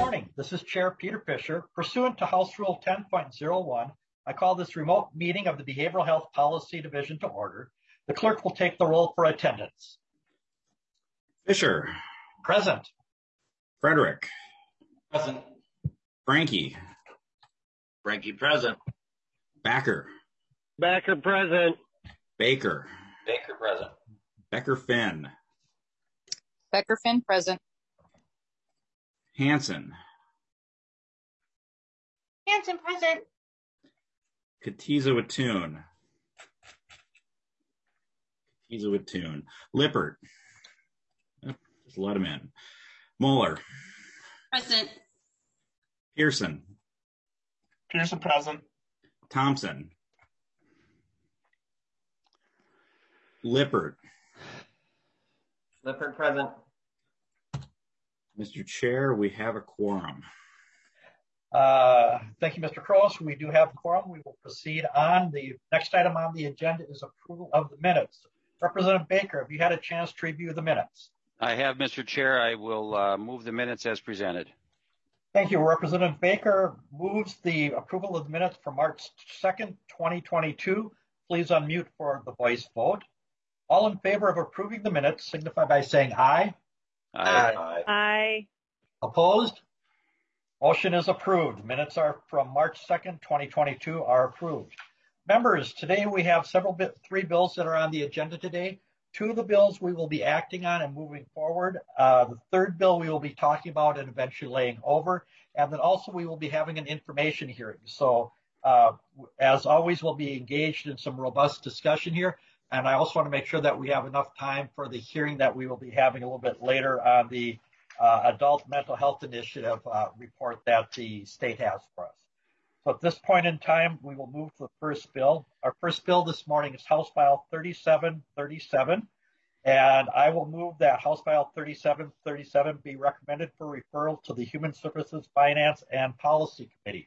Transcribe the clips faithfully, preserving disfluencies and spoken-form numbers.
morning. This is Chair Peter Fisher. Pursuant to House Rule ten point oh one, I call this remote meeting of the Behavioral Health Policy Division to order. The clerk will take the roll for attendance. Fisher. Present. Frederick. Present. Frankie. Frankie present. Backer. Backer present. Baker. Baker present. Becker Finn. Becker Finn present. Hanson. Hanson present. Katiza Wattoon. Katiza Wattoon. Lippert. Oh, just let him in. Moeller. Present. Pearson. Pearson present. Thompson. Lippert. Lippert present. Mister Chair, we have a quorum. Uh, thank you, Mister Cross. We do have a quorum. We will proceed on. The next item on the agenda is approval of the minutes. Representative Baker, have you had a chance to review the minutes? I have, Mister Chair. I will uh, move the minutes as presented. Thank you. Representative Baker moves the approval of the minutes for March second, twenty twenty-two. Please unmute for the voice vote. All in favor of approving the minutes signify by saying aye. Aye. Aye. Aye. Opposed? Motion is approved. Minutes are from March second, twenty twenty-two are approved. Members, today we have several bit, three bills that are on the agenda today. Two of the bills we will be acting on and moving forward. Uh, the third bill we will be talking about and eventually laying over. And then also we will be having an information hearing. So uh, as always, we'll be engaged in some robust discussion here. And I also want to make sure that we have enough time for the hearing that we will be having a little bit later on the uh, Adult Mental Health Initiative uh, report that the state has for us. So at this point in time, we will move to the first bill. Our first bill this morning is House File thirty-seven thirty-seven. And I will move that House File thirty-seven thirty-seven be recommended for referral to the Human Services, Finance, and Policy Committee.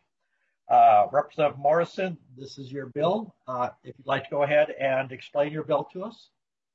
Uh, Representative Morrison, this is your bill. Uh, if you'd like to go ahead and explain your bill to us.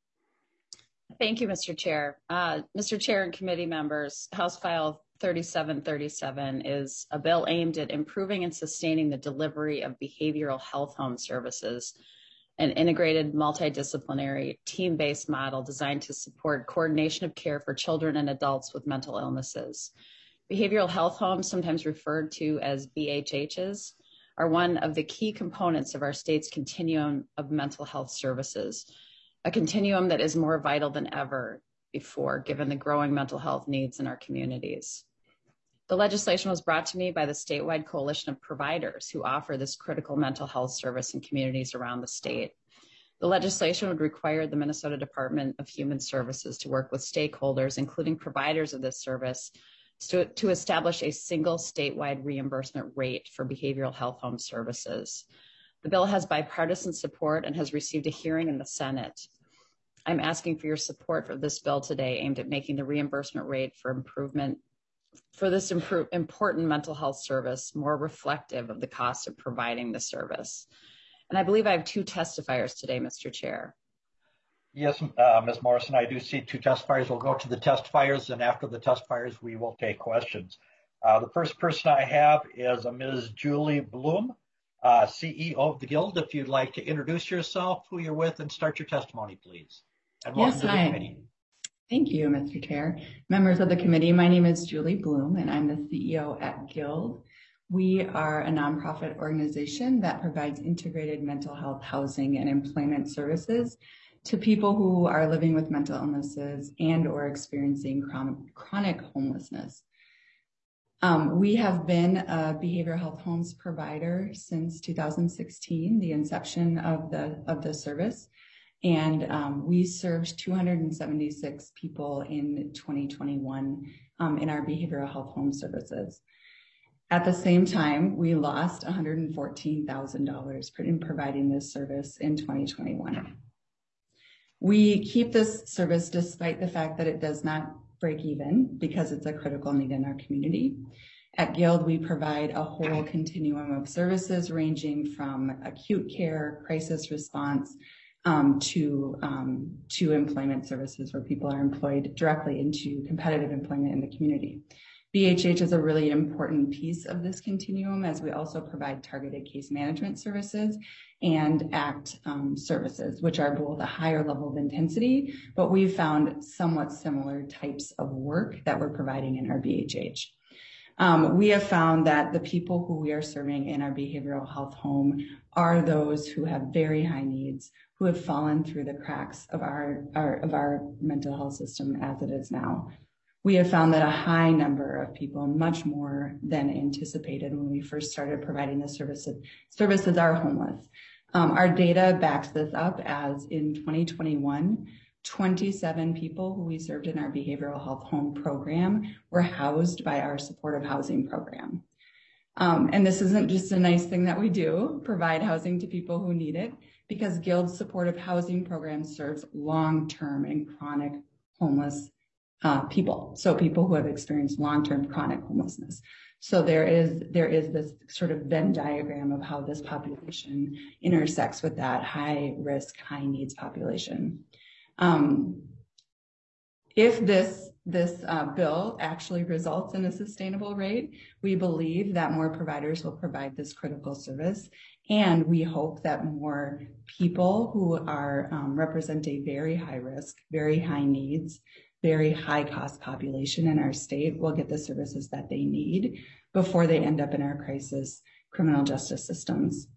Thank you, Mister Chair. Uh, Mister Chair and committee members, House File thirty-seven thirty-seven is a bill aimed at improving and sustaining the delivery of behavioral health home services, an integrated multidisciplinary team-based model designed to support coordination of care for children and adults with mental illnesses. Behavioral health homes, sometimes referred to as B H Hs, are one of the key components of our state's continuum of mental health services, a continuum that is more vital than ever before, given the growing mental health needs in our communities. The legislation was brought to me by the statewide coalition of providers who offer this critical mental health service in communities around the state. The legislation would require the Minnesota Department of Human Services to work with stakeholders, including providers of this service, to, to establish a single statewide reimbursement rate for behavioral health home services. The bill has bipartisan support and has received a hearing in the Senate. I'm asking for your support for this bill today, aimed at making the reimbursement rate for improvement for this improve, important mental health service more reflective of the cost of providing the service. And I believe I have two testifiers today, Mister Chair. Yes, uh, Miz Morrison, I do see two testifiers. We'll go to the testifiers, and after the testifiers, we will take questions. Uh, the first person I have is a Miz Julie Bloom, uh, C E O of the Guild. If you'd like to introduce yourself, who you're with, and start your testimony, please. And welcome yes, to the hi. committee. Thank you, Mister Chair. Members of the committee, my name is Julie Bloom, and I'm the C E O at Guild. We are a nonprofit organization that provides integrated mental health housing and employment services to people who are living with mental illnesses and or experiencing chronic, chronic homelessness. Um, we have been a behavioral health homes provider since two thousand sixteen, the inception of the, of the service. And um, we served two hundred seventy-six people in twenty twenty-one um, in our behavioral health home services. At the same time, we lost one hundred fourteen thousand dollars in providing this service in twenty twenty-one. We keep this service despite the fact that it does not break even because it's a critical need in our community. At Guild, we provide a whole continuum of services ranging from acute care, crisis response, Um, to um, to employment services where people are employed directly into competitive employment in the community. B H H is a really important piece of this continuum, as we also provide targeted case management services and ACT um, services, which are both a higher level of intensity, but we've found somewhat similar types of work that we're providing in our B H H. Um, we have found that the people who we are serving in our behavioral health home are those who have very high needs, who have fallen through the cracks of our, our of our mental health system as it is now. We have found that a high number of people, much more than anticipated when we first started providing the services, services are homeless. Um, our data backs this up, as in twenty twenty-one, twenty-seven people who we served in our behavioral health home program were housed by our supportive housing program. Um, and this isn't just a nice thing that we do, provide housing to people who need it, because Guild's supportive housing program serves long-term and chronic homeless uh, people. So people who have experienced long-term chronic homelessness. So there is, there is this sort of Venn diagram of how this population intersects with that high risk, high needs population. Um, if this this uh, bill actually results in a sustainable rate, we believe that more providers will provide this critical service, and we hope that more people who are um, represent a very high risk, very high needs, very high cost population in our state will get the services that they need before they end up in our crisis criminal justice systems.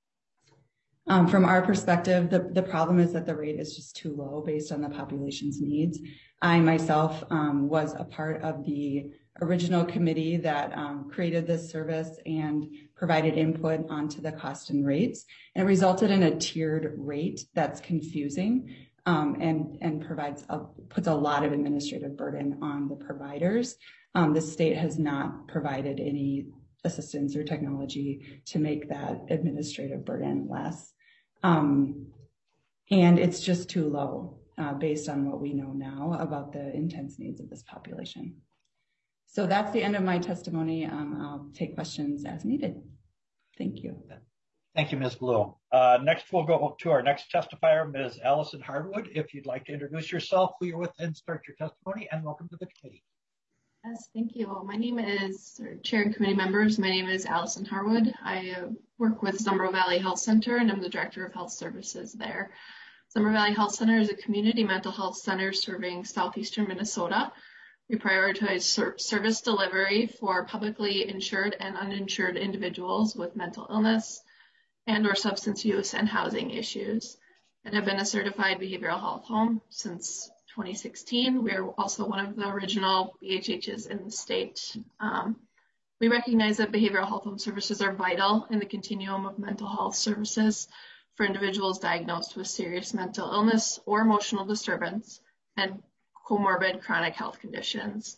Um, from our perspective, the, the problem is that the rate is just too low based on the population's needs. I myself um, was a part of the original committee that um, created this service and provided input onto the cost and rates, and it resulted in a tiered rate that's confusing um, and, and provides a, puts a lot of administrative burden on the providers. Um, the state has not provided any assistance or technology to make that administrative burden less. Um, and it's just too low uh, based on what we know now about the intense needs of this population. So that's the end of my testimony. Um, I'll take questions as needed. Thank you. Thank you, Miz Bloom. Uh, next, we'll go to our next testifier, Miz Allison Harwood. If you'd like to introduce yourself, who you're with, and start your testimony, and welcome to the committee. Yes, thank you. My name is, or Chair and committee members, my name is Allison Harwood. I uh, work with Zumbro Valley Health Center, and I'm the Director of Health Services there. Zumbro Valley Health Center is a community mental health center serving southeastern Minnesota. We prioritize ser service delivery for publicly insured and uninsured individuals with mental illness and or substance use and housing issues, and have been a certified behavioral health home since twenty sixteen. We are also one of the original B H Hs in the state. Um, we recognize that behavioral health home services are vital in the continuum of mental health services for individuals diagnosed with serious mental illness or emotional disturbance and comorbid chronic health conditions.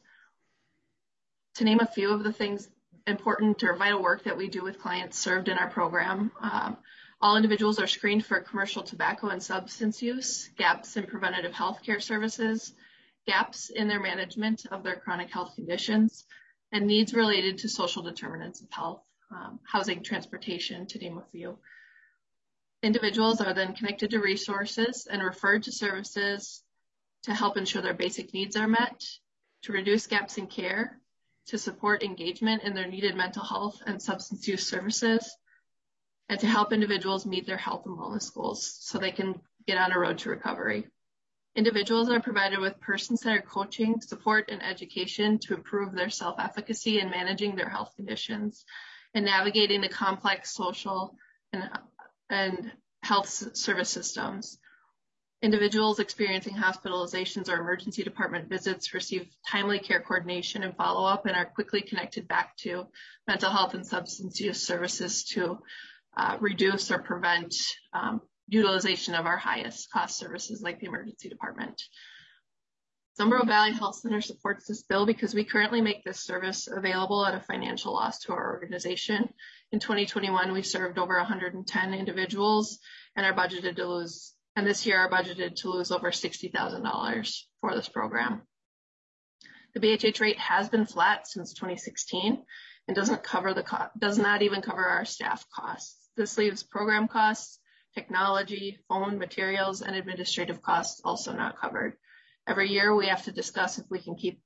To name a few of the things important or vital work that we do with clients served in our program, um, all individuals are screened for commercial tobacco and substance use, gaps in preventative health care services, gaps in their management of their chronic health conditions, and needs related to social determinants of health, um, housing, transportation, to name a few. Individuals are then connected to resources and referred to services to help ensure their basic needs are met, to reduce gaps in care, to support engagement in their needed mental health and substance use services, and to help individuals meet their health and wellness goals so they can get on a road to recovery. Individuals are provided with person-centered coaching, support, and education to improve their self-efficacy in managing their health conditions and navigating the complex social and, and health service systems. Individuals experiencing hospitalizations or emergency department visits receive timely care coordination and follow-up and are quickly connected back to mental health and substance use services to uh, reduce or prevent um, utilization of our highest cost services like the emergency department. Zumbro Valley Health Center supports this bill because we currently make this service available at a financial loss to our organization. In twenty twenty-one, we served over one hundred ten individuals and are budgeted to lose And this year are budgeted to lose over sixty thousand dollars for this program. The B H H rate has been flat since twenty sixteen and doesn't cover the co does not even cover our staff costs. This leaves program costs, technology, phone, materials, and administrative costs also not covered. Every year we have to discuss if we can keep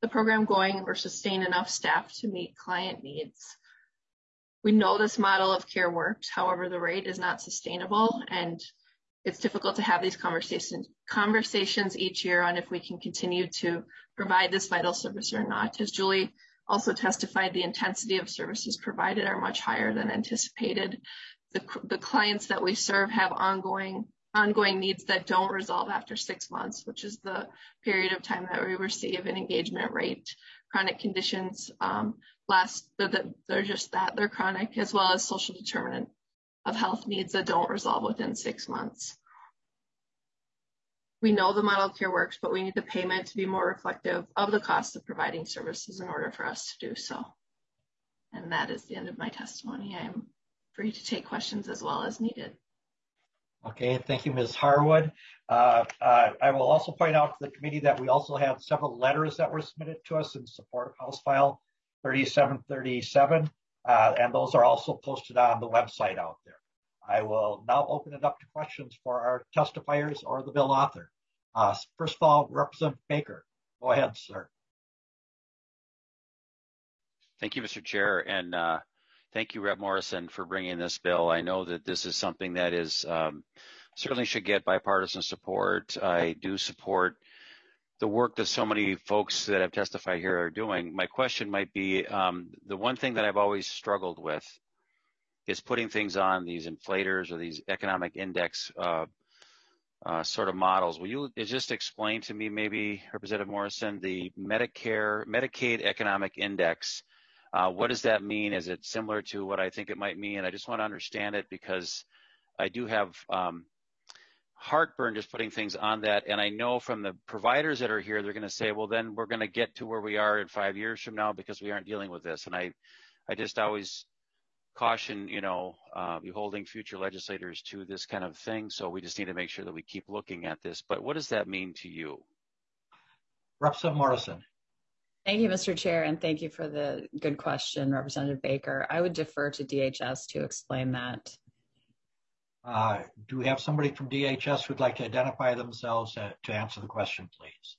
the program going or sustain enough staff to meet client needs. We know this model of care works. However, the rate is not sustainable, and it's difficult to have these conversations conversations each year on if we can continue to provide this vital service or not. As Julie also testified, the intensity of services provided are much higher than anticipated. The, the clients that we serve have ongoing ongoing needs that don't resolve after six months, which is the period of time that we receive an engagement rate. Chronic conditions um, last, they're, they're just that, they're chronic, as well as social determinant of health needs that don't resolve within six months. We know the model of care works, but we need the payment to be more reflective of the cost of providing services in order for us to do so. And that is the end of my testimony. I am free to take questions as well as needed. Okay, thank you, Miz Harwood. Uh, uh, I will also point out to the committee that we also have several letters that were submitted to us in support of House File thirty-seven thirty-seven, uh, and those are also posted on the website out there. I will now open it up to questions for our testifiers or the bill author. Uh, first of all, Representative Baker, go ahead, sir. Thank you, Mister Chair, and uh, thank you, Representative Morrison, for bringing this bill. I know that this is something that is um, certainly should get bipartisan support. I do support the work that so many folks that have testified here are doing. My question might be, um, the one thing that I've always struggled with is putting things on these inflators or these economic index uh, uh, sort of models. Will you just explain to me, maybe, Representative Morrison, the Medicare, Medicaid economic index? Uh, what does that mean? Is it similar to what I think it might mean? I just want to understand it because I do have um, heartburn just putting things on that. And I know from the providers that are here, they're going to say, well, then we're going to get to where we are in five years from now because we aren't dealing with this. And I, I just always caution, you know, uh, beholding future legislators to this kind of thing. So we just need to make sure that we keep looking at this. But what does that mean to you? Representative Morrison. Thank you, Mister Chair, and thank you for the good question, Representative Baker. I would defer to D H S to explain that. Uh, do we have somebody from D H S who'd like to identify themselves uh, to answer the question, please?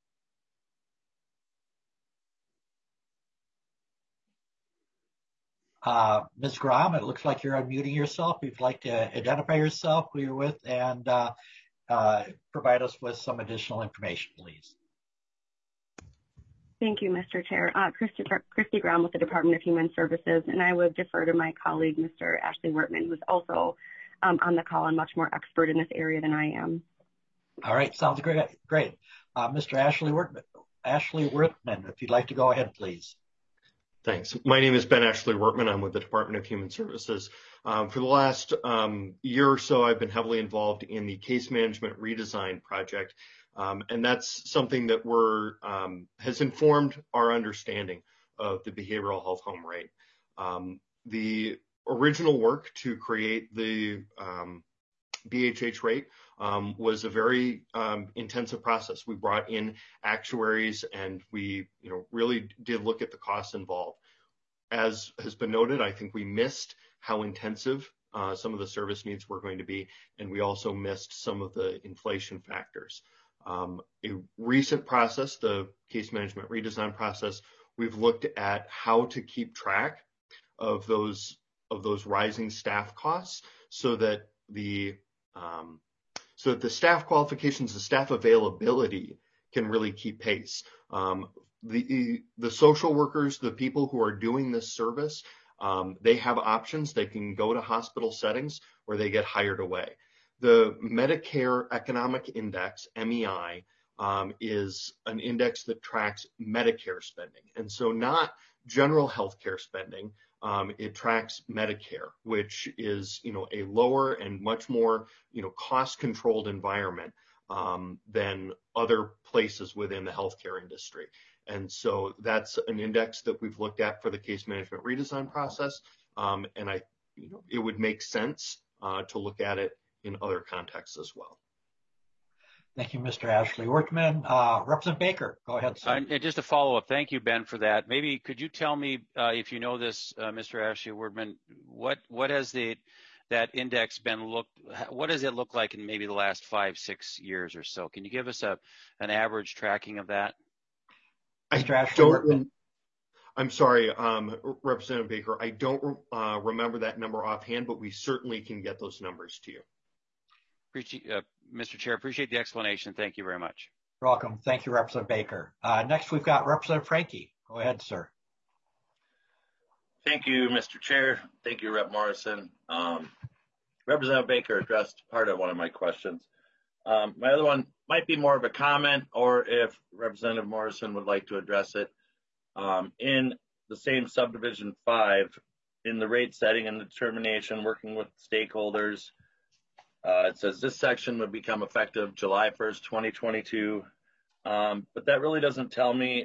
Uh, Miz Graham, it looks like you're unmuting yourself. If you'd like to identify yourself, who you're with, and uh, uh, provide us with some additional information, please. Thank you, Mister Chair. Uh, Christy, Christy Graham with the Department of Human Services, and I would defer to my colleague, Mister Ashley Wertman, who's also um, on the call and much more expert in this area than I am. All right, sounds great. Great, uh, Mister Ashley Wertman, Ashley Wertman, if you'd like to go ahead, please. Thanks. My name is Ben Ashley Wertman. I'm with the Department of Human Services. Um, for the last um, year or so, I've been heavily involved in the case management redesign project. Um, and that's something that we're, um, has informed our understanding of the behavioral health home rate. Um, the original work to create the um, B H H rate um, was a very um, intensive process. We brought in actuaries and we, you know, really did look at the costs involved. As has been noted, I think we missed how intensive uh, some of the service needs were going to be, and we also missed some of the inflation factors. Um, a recent process, the case management redesign process, we've looked at how to keep track of those of those rising staff costs so that the um, so that the staff qualifications, the staff availability can really keep pace. Um, the the social workers, the people who are doing this service, um, they have options. They can go to hospital settings or they get hired away. The Medicare Economic Index, M E I, um, is an index that tracks Medicare spending. And so not general healthcare spending. Um, it tracks Medicare, which is, you know, a lower and much more, you know, cost-controlled environment um, than other places within the healthcare industry. And so that's an index that we've looked at for the case management redesign process. Um, and I, you know, it would make sense uh, to look at it in other contexts as well. Thank you, Mister Ashley Wertman. Uh, Representative Baker, go ahead, sir. Uh, just a follow-up. Thank you, Ben, for that. Maybe could you tell me, uh, if you know this, uh, Mister Ashley Wertman, what what has the that index been looked? What does it look like in maybe the last five, six years or so? Can you give us a an average tracking of that? Mister I Ashley don't. Workman. I'm sorry, um, Representative Baker. I don't uh, remember that number offhand, but we certainly can get those numbers to you. Appreciate, uh, Mister Chair, appreciate the explanation. Thank you very much. You're welcome. Thank you, Representative Baker. Uh, next, we've got Representative Frankie. Go ahead, sir. Thank you, Mister Chair. Thank you, Representative Morrison. Um, Representative Baker addressed part of one of my questions. Um, my other one might be more of a comment, or if Representative Morrison would like to address it. Um, in the same subdivision five, in the rate setting and determination, working with stakeholders, uh, it says this section would become effective July first, twenty twenty-two. Um, but that really doesn't tell me,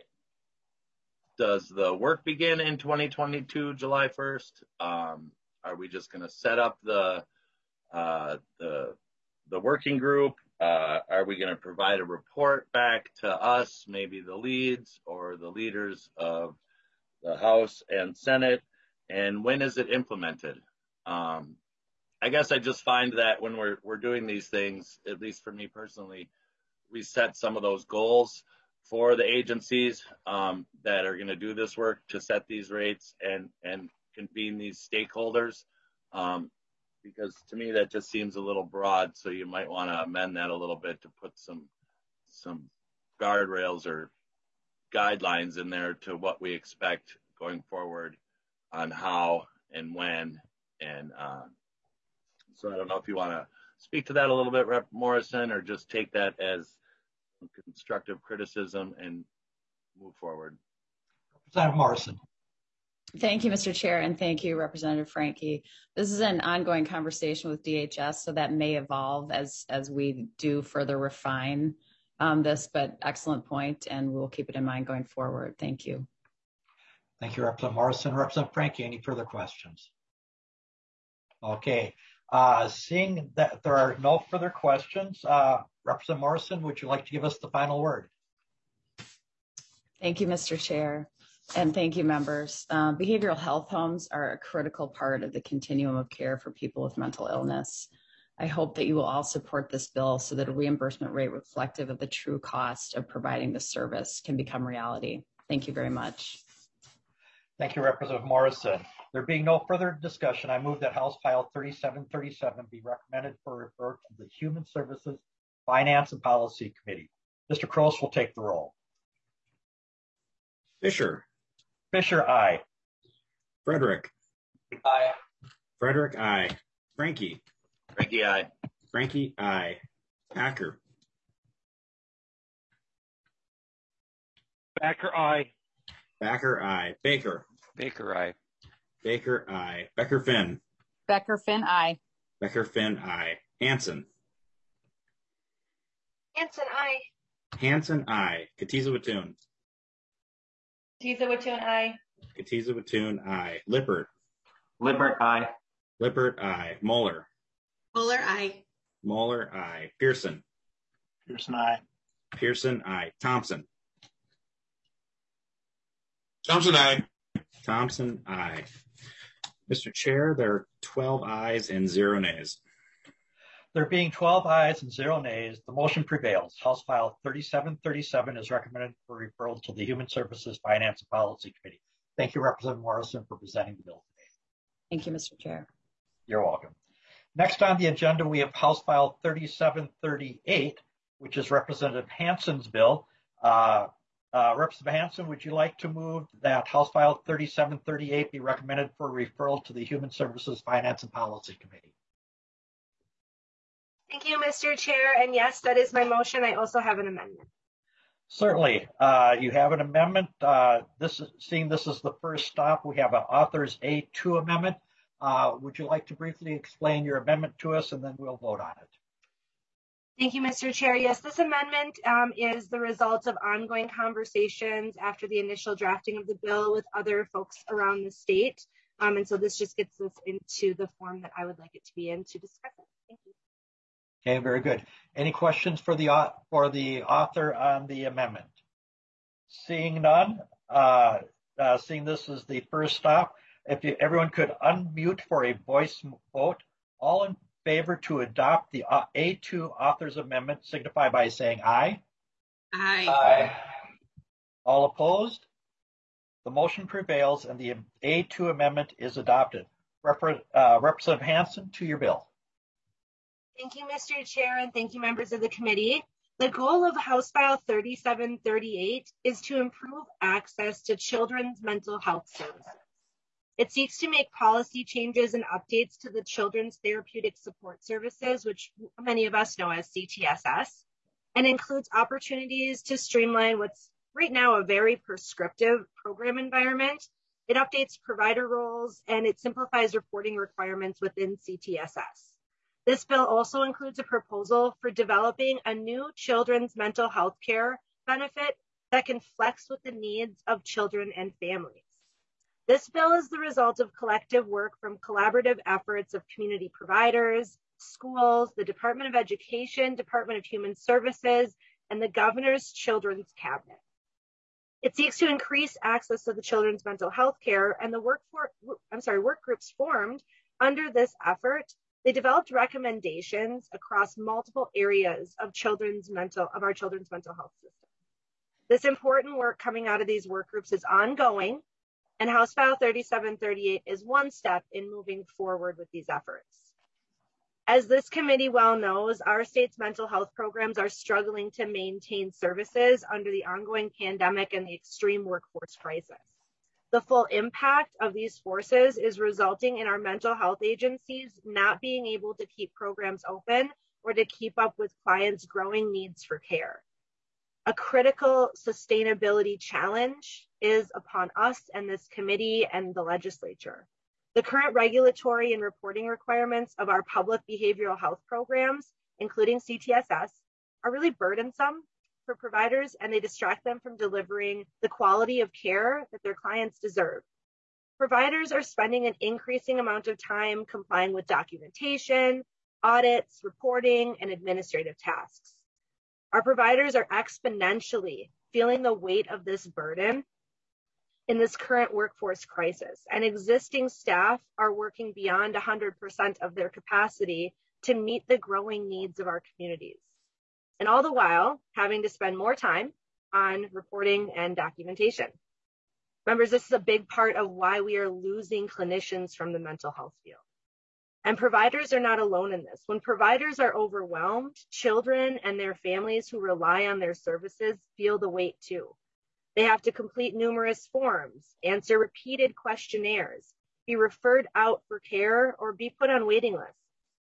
does the work begin in twenty twenty-two, July first? Um, are we just going to set up the, uh, the, the working group? Uh, are we going to provide a report back to us, maybe the leads or the leaders of the House and Senate? And when is it implemented? Um, I guess I just find that when we're, we're doing these things, at least for me personally, we set some of those goals for the agencies um, that are going to do this work to set these rates and, and convene these stakeholders. Um, because to me that just seems a little broad, so you might want to amend that a little bit to put some some guardrails or guidelines in there to what we expect going forward on how and when. And uh, so I don't know if you want to speak to that a little bit, Representative Morrison, or just take that as constructive criticism and move forward. Representative Morrison. Thank you, Mister Chair, and thank you, Representative Frankie. This is an ongoing conversation with D H S, so that may evolve as, as we do further refine um, this, but excellent point, and we'll keep it in mind going forward. Thank you. Thank you, Representative Morrison. Representative Frankie, any further questions? Okay, uh, seeing that there are no further questions, uh, Representative Morrison, would you like to give us the final word? Thank you, Mister Chair. And thank you, members. Uh, behavioral health homes are a critical part of the continuum of care for people with mental illness. I hope that you will all support this bill so that a reimbursement rate reflective of the true cost of providing the service can become reality. Thank you very much. Thank you, Representative Morrison. There being no further discussion, I move that House File thirty-seven thirty-seven be recommended for referral to the Human Services Finance and Policy Committee. Mister Kroos will take the roll. Fisher. Fisher, aye. Frederick. Aye. Frederick, aye. Frankie. Frankie, aye. Frankie, aye. Packer. Backer, aye. Backer, aye. Baker. Baker, aye. Baker, aye. Becker Finn. Becker Finn, aye. Becker Finn, aye. Hanson. Hanson, aye. Hanson, aye. Katiza Wattoon. Katiza Wattoon, aye. Katiza Wattoon, aye. Lippert. Lippert, aye. Lippert, aye. Moeller. Mueller, aye. Moeller, aye. Pearson. Pearson, aye. Pearson, aye. Thompson. Thompson, aye. Thompson, aye. Mister Chair, there are twelve ayes and zero nays. There being twelve ayes and zero nays, the motion prevails. House File thirty-seven thirty-seven is recommended for referral to the Human Services Finance and Policy Committee. Thank you, Representative Morrison, for presenting the bill today. Thank you, Mister Chair. You're welcome. Next on the agenda, we have House File thirty-seven thirty-eight, which is Representative Hanson's bill. Uh, uh, Representative Hanson, would you like to move that House File thirty-seven thirty-eight be recommended for referral to the Human Services Finance and Policy Committee? Thank you, Mister Chair. And yes, that is my motion. I also have an amendment. Certainly. Uh, you have an amendment. Uh, this is, seeing this is the first stop, we have an author's A two amendment. Uh, would you like to briefly explain your amendment to us, and then we'll vote on it? Thank you, Mister Chair. Yes, this amendment um, is the result of ongoing conversations after the initial drafting of the bill with other folks around the state. Um, and so this just gets us into the form that I would like it to be in to discuss it. Thank you. Okay, very good. Any questions for the for the author on the amendment? Seeing none, uh, uh, seeing this as the first stop, if you, everyone could unmute for a voice vote, all in favor to adopt the uh, A two author's amendment signify by saying aye. Aye. Aye. All opposed? The motion prevails and the A two amendment is adopted. Refer, uh, Representative Hansen, to your bill. Thank you, Mister Chair, and thank you, members of the committee. The goal of House File thirty-seven thirty-eight is to improve access to children's mental health services. It seeks to make policy changes and updates to the Children's Therapeutic Support Services, which many of us know as C T S S, and includes opportunities to streamline what's right now a very prescriptive program environment. It updates provider roles and it simplifies reporting requirements within C T S S. This bill also includes a proposal for developing a new children's mental health care benefit that can flex with the needs of children and families. This bill is the result of collective work from collaborative efforts of community providers, schools, the Department of Education, Department of Human Services, and the Governor's Children's Cabinet. It seeks to increase access to the children's mental health care, and the work for, I'm sorry, work groups formed under this effort. They developed recommendations across multiple areas of children's mental of our children's mental health system. This important work coming out of these work groups is ongoing, and House File thirty-seven thirty-eight is one step in moving forward with these efforts. As this committee well knows, our state's mental health programs are struggling to maintain services under the ongoing pandemic and the extreme workforce crisis. The full impact of these forces is resulting in our mental health agencies not being able to keep programs open or to keep up with clients' growing needs for care. A critical sustainability challenge is upon us and this committee and the legislature. The current regulatory and reporting requirements of our public behavioral health programs, including C T S S, are really burdensome for providers, and they distract them from delivering the quality of care that their clients deserve. Providers are spending an increasing amount of time complying with documentation, audits, reporting, and administrative tasks. Our providers are exponentially feeling the weight of this burden in this current workforce crisis, and existing staff are working beyond one hundred percent of their capacity to meet the growing needs of our communities. And all the while, having to spend more time on reporting and documentation. Members, this is a big part of why we are losing clinicians from the mental health field. And providers are not alone in this. When providers are overwhelmed, children and their families who rely on their services feel the weight too. They have to complete numerous forms, answer repeated questionnaires, be referred out for care, or be put on waiting lists.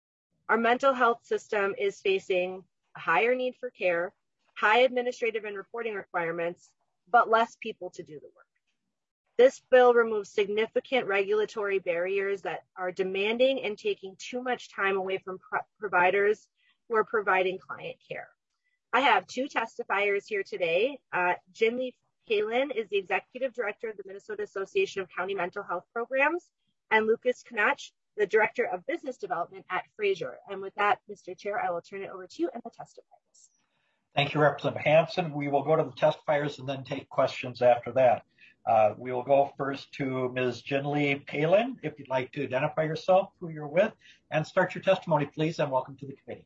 Our mental health system is facing a higher need for care, high administrative and reporting requirements, but less people to do the work. This bill removes significant regulatory barriers that are demanding and taking too much time away from pro- providers who are providing client care. I have two testifiers here today. Uh, Jinli Palin is the Executive Director of the Minnesota Association of County Mental Health Programs, and Lucas Knatch, the Director of Business Development at Fraser. And with that, Mister Chair, I will turn it over to you and the testifiers. Thank you, Representative Hansen. We will go to the testifiers and then take questions after that. Uh, we will go first to Miz Jinli Palin. If you'd like to identify yourself, who you're with, and start your testimony, please, and welcome to the committee.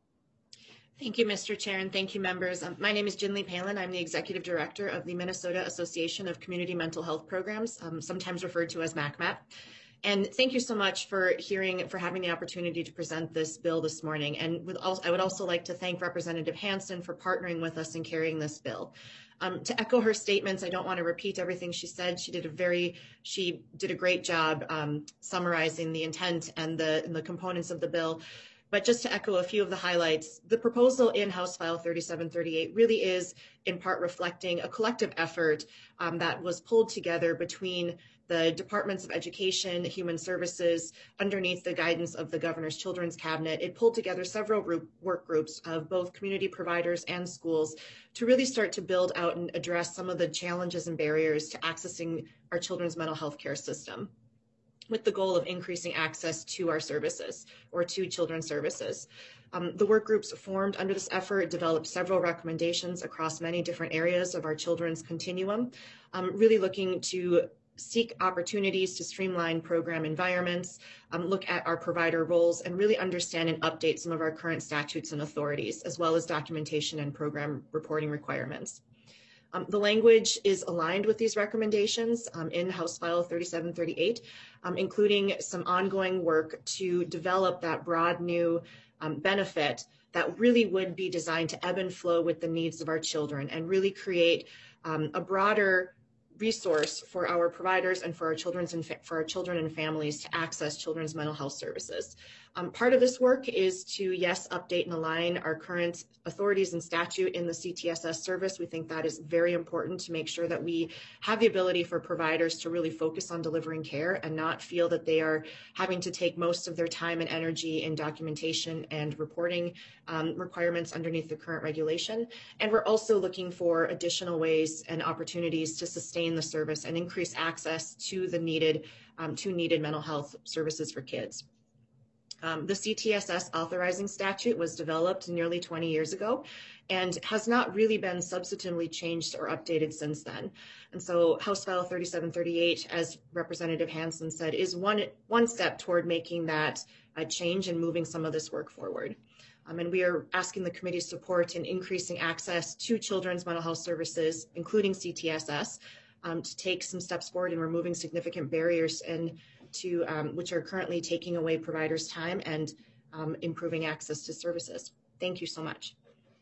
Thank you, Mister Chair, and thank you, members. Um, my name is Jinli Palin. I'm the Executive Director of the Minnesota Association of Community Mental Health Programs, um, sometimes referred to as M A C M A P. And thank you so much for hearing, for having the opportunity to present this bill this morning. And with also, I would also like to thank Representative Hansen for partnering with us in carrying this bill. Um, to echo her statements, I don't want to repeat everything she said. She did a very, she did a great job um, summarizing the intent and the, and the components of the bill. But just to echo a few of the highlights, the proposal in House File thirty-seven thirty-eight really is in part reflecting a collective effort um, that was pulled together between the Departments of Education, Human Services, underneath the guidance of the Governor's Children's Cabinet. It pulled together several group, work groups of both community providers and schools to really start to build out and address some of the challenges and barriers to accessing our children's mental health care system, with the goal of increasing access to our services or to children's services. Um, the work groups formed under this effort developed several recommendations across many different areas of our children's continuum, um, really looking to seek opportunities to streamline program environments, um, look at our provider roles, and really understand and update some of our current statutes and authorities, as well as documentation and program reporting requirements. Um, the language is aligned with these recommendations um, in House File thirty-seven thirty-eight, um, including some ongoing work to develop that broad new um, benefit that really would be designed to ebb and flow with the needs of our children and really create um, a broader resource for our providers and for our children's and fa- for our children and families to access children's mental health services. Um, part of this work is to, yes, update and align our current authorities and statute in the C T S S service. We think that is very important to make sure that we have the ability for providers to really focus on delivering care and not feel that they are having to take most of their time and energy in documentation and reporting um, requirements underneath the current regulation. And we're also looking for additional ways and opportunities to sustain the service and increase access to the needed, um, to needed mental health services for kids. Um, the C T S S authorizing statute was developed nearly twenty years ago and has not really been substantively changed or updated since then. And so House File thirty-seven thirty-eight, as Representative Hansen said, is one, one step toward making that a change and moving some of this work forward. Um, and we are asking the committee's support in increasing access to children's mental health services, including C T S S, um, to take some steps forward in removing significant barriers and to um, which are currently taking away providers' time and um, improving access to services. Thank you so much.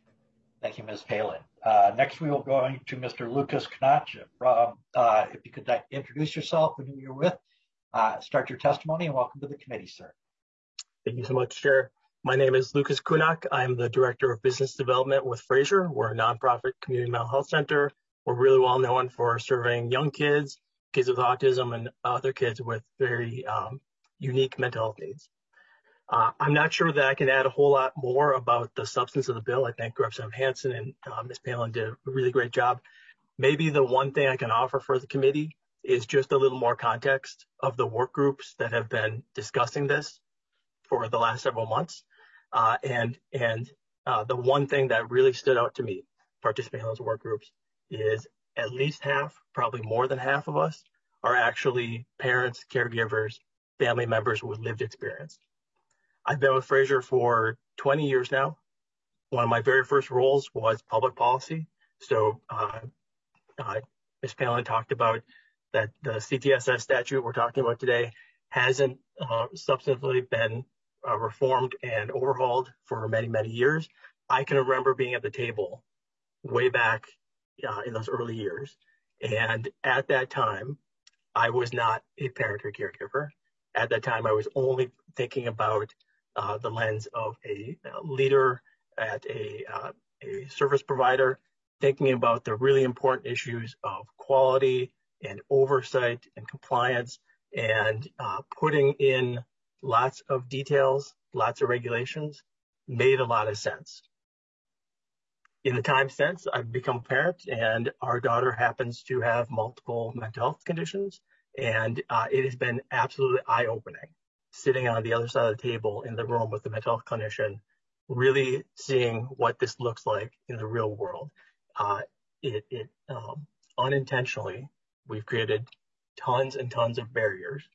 Thank you, Miz Palin. Uh, next, we will go to Mister Lucas Knotch. Um, uh, if you could introduce yourself and who you're with, uh, start your testimony, and welcome to the committee, sir. Thank you so much, Chair. My name is Lucas Kunak. I'm the Director of Business Development with Fraser. We're a nonprofit community mental health center. We're really well known for serving young kids, kids with autism, and other kids with very um, unique mental health needs. Uh, I'm not sure that I can add a whole lot more about the substance of the bill. I think Representative Hansen and uh, Miz Palin did a really great job. Maybe the one thing I can offer for the committee is just a little more context of the work groups that have been discussing this for the last several months. Uh, and and uh, the one thing that really stood out to me participating in those work groups is at least half, probably more than half of us, are actually parents, caregivers, family members with lived experience. I've been with Fraser for twenty years now. One of my very first roles was public policy. So uh, uh, Miz Palin talked about that the C T S S statute we're talking about today hasn't uh, substantively been uh, reformed and overhauled for many, many years. I can remember being at the table way back uh, in those early years. And at that time, I was not a parent or caregiver. At that time, I was only thinking about uh, the lens of a, a leader at a, uh, a service provider, thinking about the really important issues of quality and oversight and compliance, and uh, putting in lots of details, lots of regulations made a lot of sense. In the time since, I've become a parent, and our daughter happens to have multiple mental health conditions, and uh, it has been absolutely eye-opening sitting on the other side of the table in the room with the mental health clinician, really seeing what this looks like in the real world. Uh, it, it um, unintentionally, we've created tons and tons of barriers.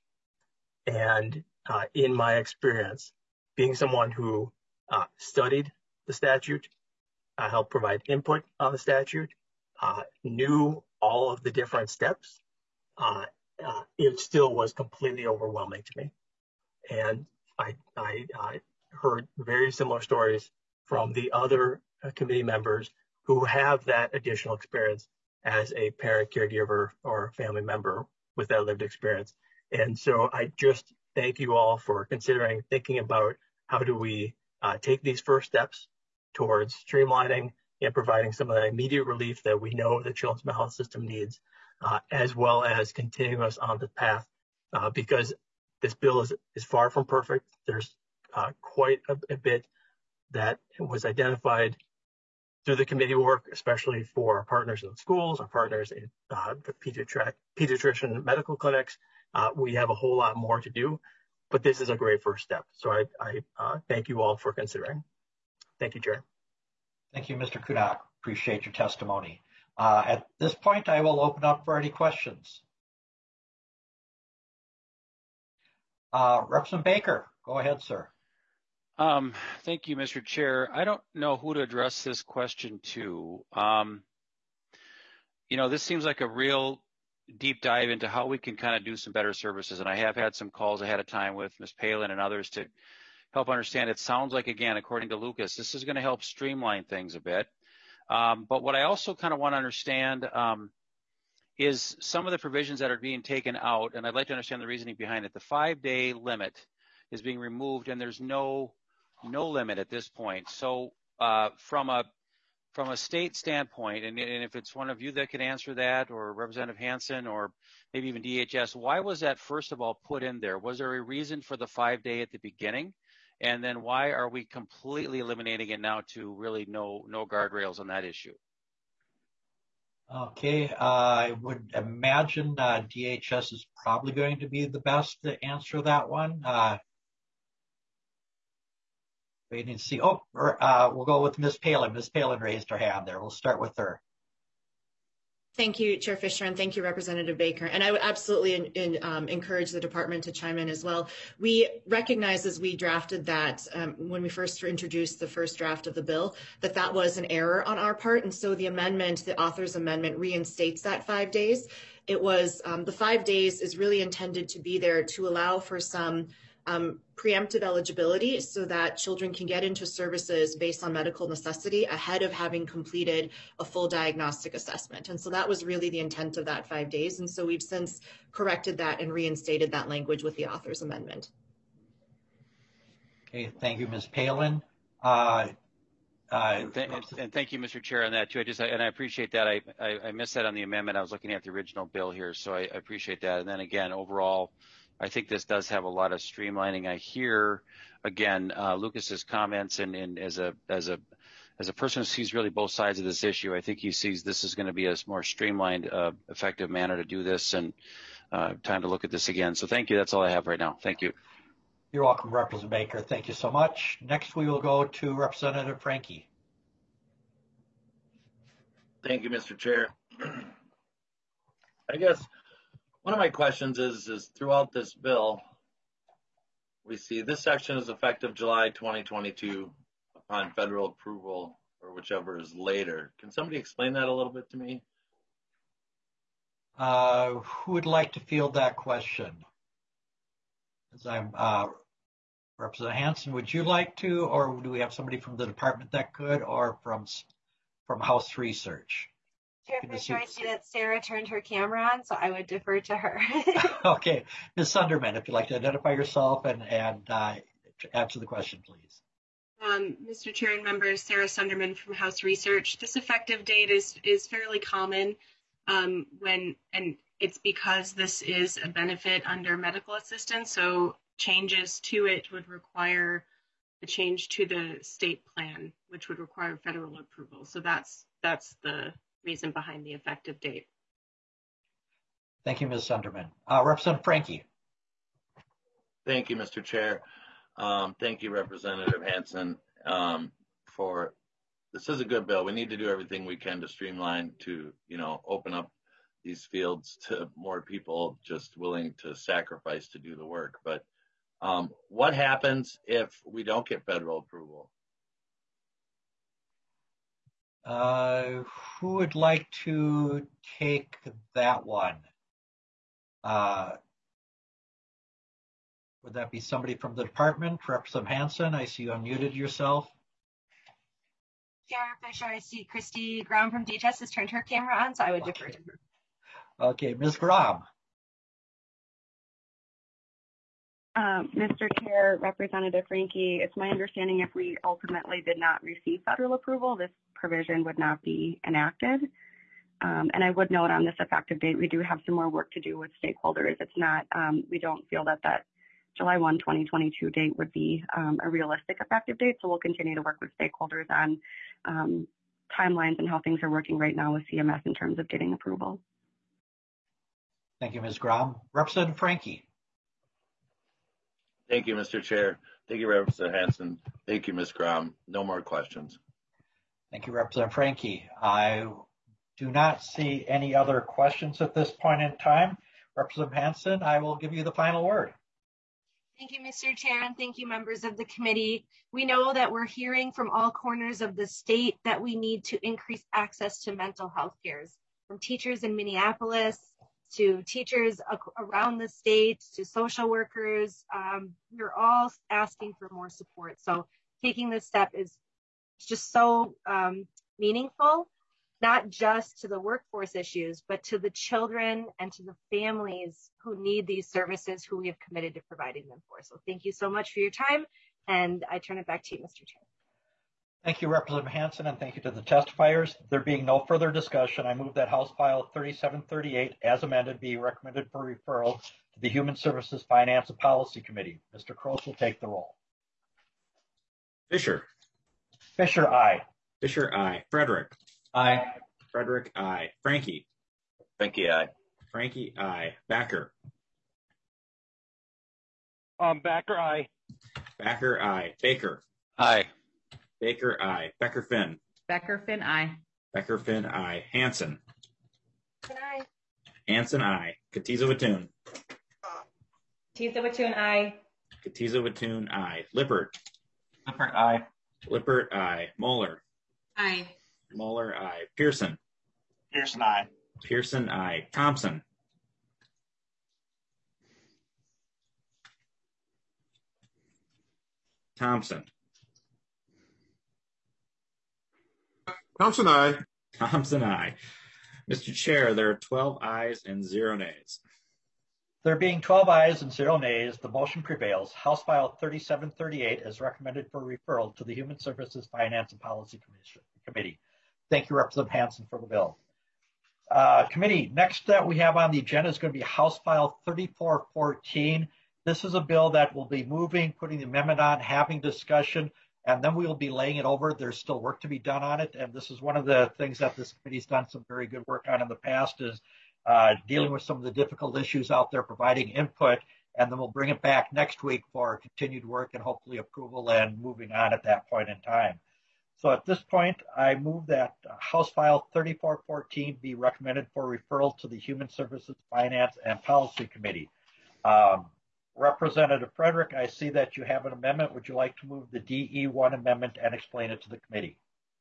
And uh, in my experience, being someone who uh, studied the statute, uh, helped provide input on the statute, uh, knew all of the different steps, uh, uh, it still was completely overwhelming to me. And I, I, I heard very similar stories from the other uh, committee members who have that additional experience as a parent, caregiver, or family member with that lived experience. And so I just thank you all for considering, thinking about how do we uh, take these first steps towards streamlining and providing some of the immediate relief that we know the children's mental health system needs, uh, as well as continuing us on the path, uh, because this bill is, is far from perfect. There's uh, quite a, a bit that was identified through the committee work, especially for our partners in the schools, our partners in uh, the pediatric, pediatrician medical clinics. Uh, we have a whole lot more to do, but this is a great first step. So I, I uh, thank you all for considering. Thank you, Chair. Thank you, Mister Kunak. Appreciate your testimony. Uh, at this point, I will open up for any questions. Uh, Representative Baker, go ahead, sir. Um, thank you, Mister Chair. I don't know who to address this question to. Um, you know, this seems like a real deep dive into how we can kind of do some better services. And I have had some calls ahead of time with Miz Palin and others to help understand. It sounds like, again, according to Lucas, this is going to help streamline things a bit. Um, but what I also kind of want to understand um, is some of the provisions that are being taken out, and I'd like to understand the reasoning behind it. The five-day limit is being removed, and there's no no limit at this point. So uh, from a from a state standpoint, and, and if it's one of you that can answer that, or Representative Hansen, or maybe even D H S, why was that first of all put in there? Was there a reason for the five-day at the beginning? And then why are we completely eliminating it now to really no no guardrails on that issue? Okay, uh, I would imagine uh, D H S is probably going to be the best to answer that one. Uh, waiting to see. Oh, uh, we'll go with Miz Palin. Miz Palin raised her hand there. We'll start with her. Thank you, Chair Fisher, and thank you, Representative Baker. And I would absolutely in, in, um, encourage the department to chime in as well. We recognize as we drafted that, um, when we first introduced the first draft of the bill, that that was an error on our part. And so the amendment, the author's amendment, reinstates that five days. It was, um, the five days is really intended to be there to allow for some Um, preemptive eligibility so that children can get into services based on medical necessity ahead of having completed a full diagnostic assessment. And so that was really the intent of that five days. And so we've since corrected that and reinstated that language with the author's amendment. Okay, thank you, Miz Palin. Uh, uh, and, th and thank you, Mister Chair, on that too. I just, I, and I appreciate that. I, I, I missed that on the amendment. I was looking at the original bill here, so I, I appreciate that. And then again, overall, I think this does have a lot of streamlining. I hear, again, uh, Lucas's comments, and, and as a as a as a person who sees really both sides of this issue, I think he sees this is going to be a more streamlined, uh, effective manner to do this, and uh, time to look at this again. So thank you. That's all I have right now. Thank you. You're welcome, Representative Baker. Thank you so much. Next, we will go to Representative Franke. Thank you, Mister Chair. I guess one of my questions is, is throughout this bill, we see this section is effective July twenty twenty-two upon federal approval, or whichever is later. Can somebody explain that a little bit to me? Uh, who would like to field that question? As I'm, uh, Representative Hansen, would you like to, or do we have somebody from the department that could, or from from House Research? Chair Fisher, I see that Sarah turned her camera on, so I would defer to her. Okay, Miz Sunderman, if you'd like to identify yourself and, and uh, answer the question, please. Um, Mister Chair and members, Sarah Sunderman from House Research. This effective date is, is fairly common um, when, and it's because this is a benefit under medical assistance, so changes to it would require a change to the state plan, which would require federal approval. So that's, that's the reason behind the effective date. Thank you, Miz Sunderman. Uh, Representative Franke. Thank you, Mister Chair. Um, thank you, Representative Hansen, um, for this is a good bill. We need to do everything we can to streamline, to, you know, open up these fields to more people just willing to sacrifice to do the work. But um, what happens if we don't get federal approval? Uh, who would like to take that one? Uh, would that be somebody from the department? Representative Hansen, I see you unmuted yourself. Chair Fisher, I see Christy Graham from D H S has turned her camera on, so I would Okay. defer to her. Okay, Miz Graham. Uh, Mister Chair, Representative Franke, it's my understanding if we ultimately did not receive federal approval, this provision would not be enacted. Um, and I would note on this effective date, we do have some more work to do with stakeholders. It's not, um, we don't feel that that July first, twenty twenty-two date would be um, a realistic effective date. So we'll continue to work with stakeholders on um, timelines and how things are working right now with C M S in terms of getting approval. Thank you, Miz Graham. Representative Franke. Thank you, Mister Chair. Thank you, Representative Hansen. Thank you, Miz Graham. No more questions. Thank you, Representative Franke. I do not see any other questions at this point in time. Representative Hansen, I will give you the final word. Thank you, Mister Chair, and thank you, members of the committee. We know that we're hearing from all corners of the state that we need to increase access to mental health cares. from teachers in Minneapolis to teachers ac- around the state to social workers. Um, we're all asking for more support. So taking this step is just so um, meaningful, not just to the workforce issues, but to the children and to the families who need these services, who we have committed to providing them for. So thank you so much for your time, and I turn it back to you, Mister Chair. Thank you, Representative Hansen, and thank you to the testifiers. There being no further discussion, I move that House File thirty-seven thirty-eight, as amended, be recommended for referral to the Human Services Finance and Policy Committee. Mister Croce will take the roll. Fisher. Fisher, aye. Fisher, aye. Frederick. Aye. Frederick, aye. Frankie. Frankie, aye. Frankie, aye. Backer. Um, Backer, aye. Backer, aye. Baker. Aye. Baker, aye. Becker Finn. Becker Finn, aye. Becker Finn, aye. Hansen. Aye. Hansen, aye. Katiza Wattoon. Katiza Wattoon, aye. Katiza Wattoon, aye. Lippert. Lippert, aye. Lippert, aye. Moeller. Aye. Moeller, aye. Pearson. Pearson, aye. Pearson, aye. Thompson. Thompson. Thompson, aye. Thompson, aye. Mister Chair, there are twelve ayes and zero nays. There being twelve ayes and zero nays, the motion prevails. House File thirty-seven thirty-eight is recommended for referral to the Human Services Finance and Policy Commission, Committee. Thank you, Representative Hansen, for the bill. Uh, committee, next that we have on the agenda is going to be House File thirty-four fourteen. This is a bill that will be moving, putting the amendment on, having discussion, and then we will be laying it over. There's still work to be done on it, and this is one of the things that this committee's done some very good work on in the past is uh, dealing with some of the difficult issues out there, providing input, and then we'll bring it back next week for continued work and hopefully approval and moving on at that point in time. So at this point, I move that House File thirty-four fourteen be recommended for referral to the Human Services Finance and Policy Committee. Um, Representative Frederick, I see that you have an amendment. Would you like to move the D E one amendment and explain it to the committee?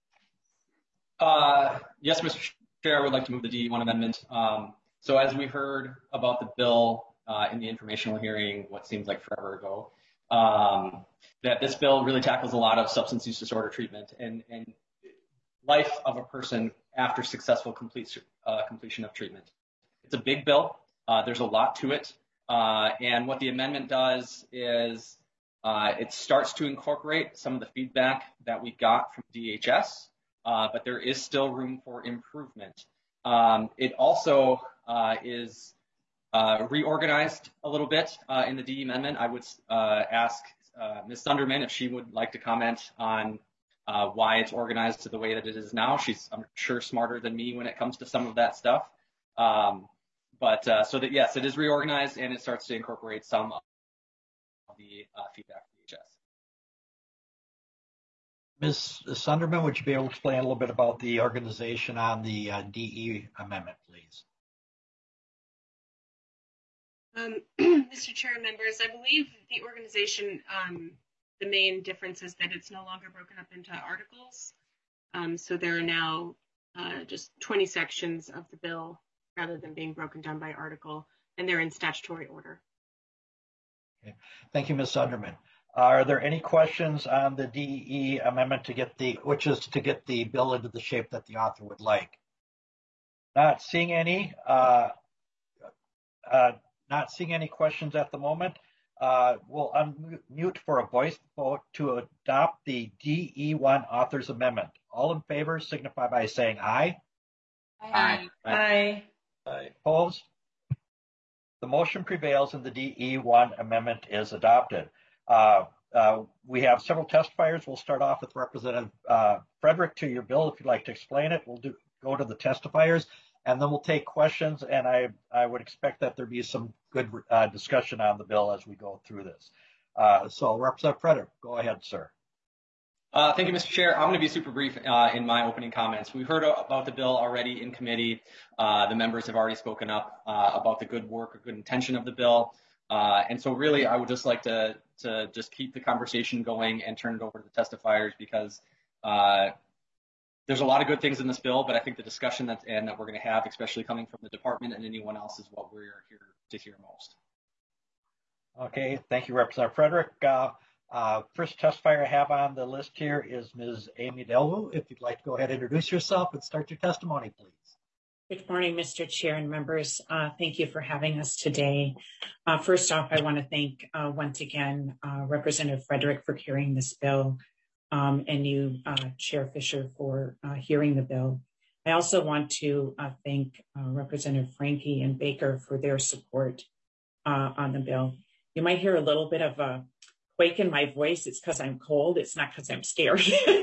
Uh, yes, Mister Chair, I would like to move the D E one amendment. Um, so as we heard about the bill uh, in the informational hearing, what seems like forever ago, um, that this bill really tackles a lot of substance use disorder treatment and, and life of a person after successful complete, uh, completion of treatment. It's a big bill. Uh, there's a lot to it. Uh, and what the amendment does is uh, it starts to incorporate some of the feedback that we got from D H S, uh, but there is still room for improvement. Um, it also uh, is uh, reorganized a little bit uh, in the D E amendment. I would uh, ask uh, Miz Sunderman if she would like to comment on uh, why it's organized to the way that it is now. She's, I'm sure, smarter than me when it comes to some of that stuff. Um, But uh, so that, yes, it is reorganized and it starts to incorporate some of the uh, feedback from D H S. Miz Sunderman, would you be able to explain a little bit about the organization on the uh, D E amendment, please? Um, Mister Chair and members, I believe the organization, um, the main difference is that it's no longer broken up into articles. Um, so there are now uh, just twenty sections of the bill rather than being broken down by article, and they're in statutory order. Okay. Thank you, Miz Sunderman. Are there any questions on the D E amendment to get the, which is to get the bill into the shape that the author would like? Not seeing any, uh, uh, not seeing any questions at the moment. Uh, we'll unmute for a voice vote to adopt the D E one author's amendment. All in favor signify by saying aye. Aye. Aye. Aye. Aye. Opposed? The motion prevails and the D E one amendment is adopted. Uh, uh, we have several testifiers. We'll start off with Representative uh, Frederick to your bill. If you'd like to explain it, we'll do, go to the testifiers, and then we'll take questions. And I, I would expect that there be some good uh, discussion on the bill as we go through this. Uh, so Representative Frederick, go ahead, sir. Uh, thank you, Mister Chair. I'm going to be super brief uh, in my opening comments. We've heard about the bill already in committee. Uh, the members have already spoken up uh, about the good work or good intention of the bill. Uh, and so really, I would just like to, to just keep the conversation going and turn it over to the testifiers because uh, there's a lot of good things in this bill, but I think the discussion that and that we're going to have, especially coming from the department and anyone else, is what we're here to hear most. Okay, thank you, Representative Frederick. Uh, uh, first testifier I have on the list here is Miz Amy Delvo. If you'd like to go ahead and introduce yourself and start your testimony, please. Good morning, Mister Chair and members. Uh, thank you for having us today. Uh, first off, I want to thank uh, once again uh, Representative Frederick for carrying this bill. Um, and you, uh, Chair Fisher, for uh, hearing the bill. I also want to uh, thank uh, Representative Franke and Baker for their support uh, on the bill. You might hear a little bit of a quake in my voice. It's because I'm cold. It's not because I'm scared.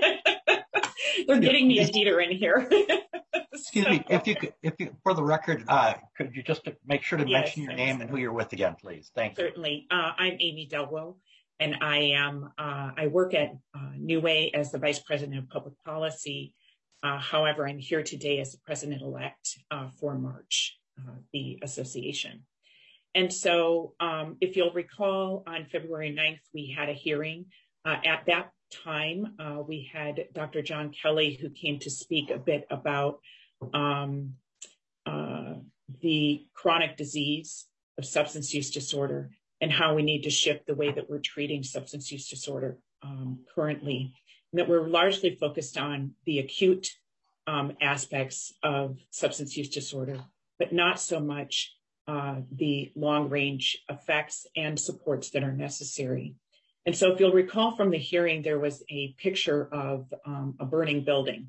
They're getting me a heater in here. Excuse me, if you could, if you, for the record, uh, could you just make sure to Yes, mention your name and who you're with again, please? Thank you. Certainly. Uh, I'm Amy Delwo. And I am, uh, I work at uh, New Way as the Vice President of Public Policy. Uh, however, I'm here today as the President-elect uh, for March, uh, the association. And so um, if you'll recall, on February ninth, we had a hearing. Uh, at that time, uh, we had Doctor John Kelly, who came to speak a bit about um, uh, the chronic disease of substance use disorder and how we need to shift the way that we're treating substance use disorder um, currently. And that we're largely focused on the acute um, aspects of substance use disorder, but not so much uh, the long-range effects and supports that are necessary. And so if you'll recall from the hearing, there was a picture of um, a burning building.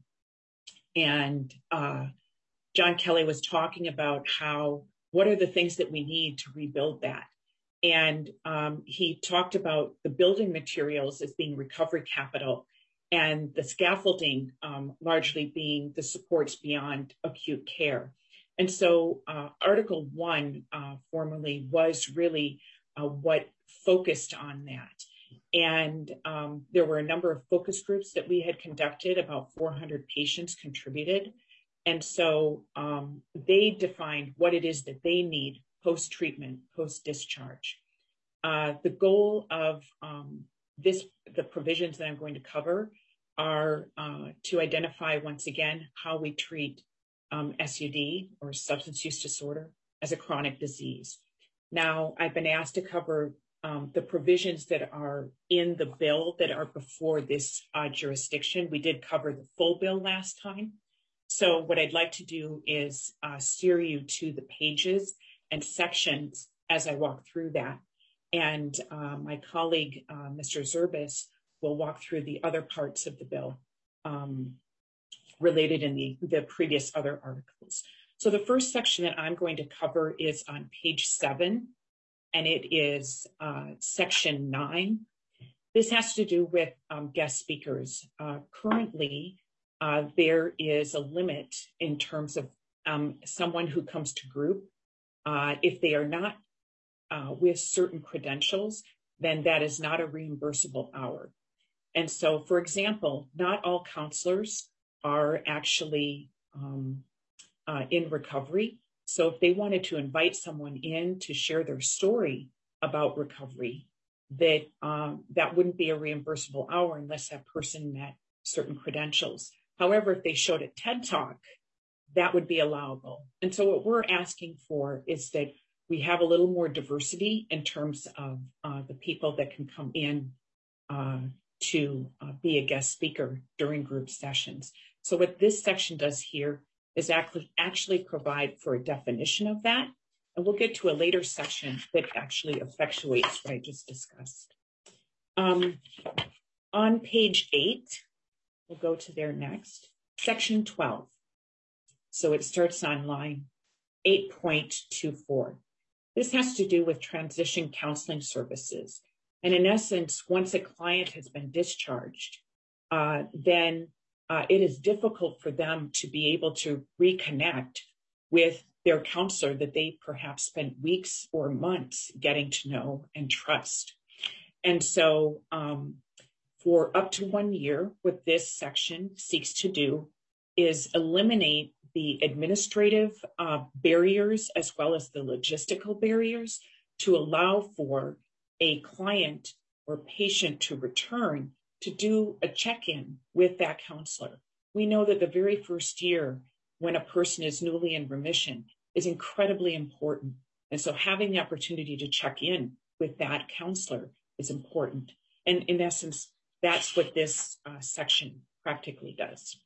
And uh, John Kelly was talking about how, what are the things that we need to rebuild that? And um, he talked about the building materials as being recovery capital and the scaffolding um, largely being the supports beyond acute care. And so uh, Article one uh, formerly was really uh, what focused on that. And um, there were a number of focus groups that we had conducted, about four hundred patients contributed. And so um, they defined what it is that they need post-treatment, post-discharge. Uh, the goal of um, this, the provisions that I'm going to cover are uh, to identify, once again, how we treat um, S U D, or substance use disorder, as a chronic disease. Now, I've been asked to cover um, the provisions that are in the bill that are before this uh, jurisdiction. We did cover the full bill last time. So what I'd like to do is uh, steer you to the pages and sections as I walk through that. And uh, my colleague, uh, Mister Zerbis, will walk through the other parts of the bill um, related in the, the previous other articles. So the first section that I'm going to cover is on page seven, and it is uh, section nine. This has to do with um, guest speakers. Uh, currently, uh, there is a limit in terms of um, someone who comes to group. Uh, if they are not uh, with certain credentials, then that is not a reimbursable hour. And so, for example, not all counselors are actually um, uh, in recovery. So if they wanted to invite someone in to share their story about recovery, that um, that wouldn't be a reimbursable hour unless that person met certain credentials. However, if they showed a TED Talk, that would be allowable. And so what we're asking for is that we have a little more diversity in terms of uh, the people that can come in uh, to uh, be a guest speaker during group sessions. So what this section does here is actually, actually provide for a definition of that. And we'll get to a later section that actually effectuates what I just discussed. Um, on page eight, we'll go to there next, section twelve. So it starts on line eight point two four. This has to do with transition counseling services. And in essence, once a client has been discharged, uh, then uh, it is difficult for them to be able to reconnect with their counselor that they perhaps spent weeks or months getting to know and trust. And so um, for up to one year, what this section seeks to do is eliminate the administrative uh, barriers as well as the logistical barriers to allow for a client or patient to return to do a check-in with that counselor. we know that the very first year when a person is newly in remission is incredibly important. And so having the opportunity to check in with that counselor is important. And in essence, that's what this uh, section practically does.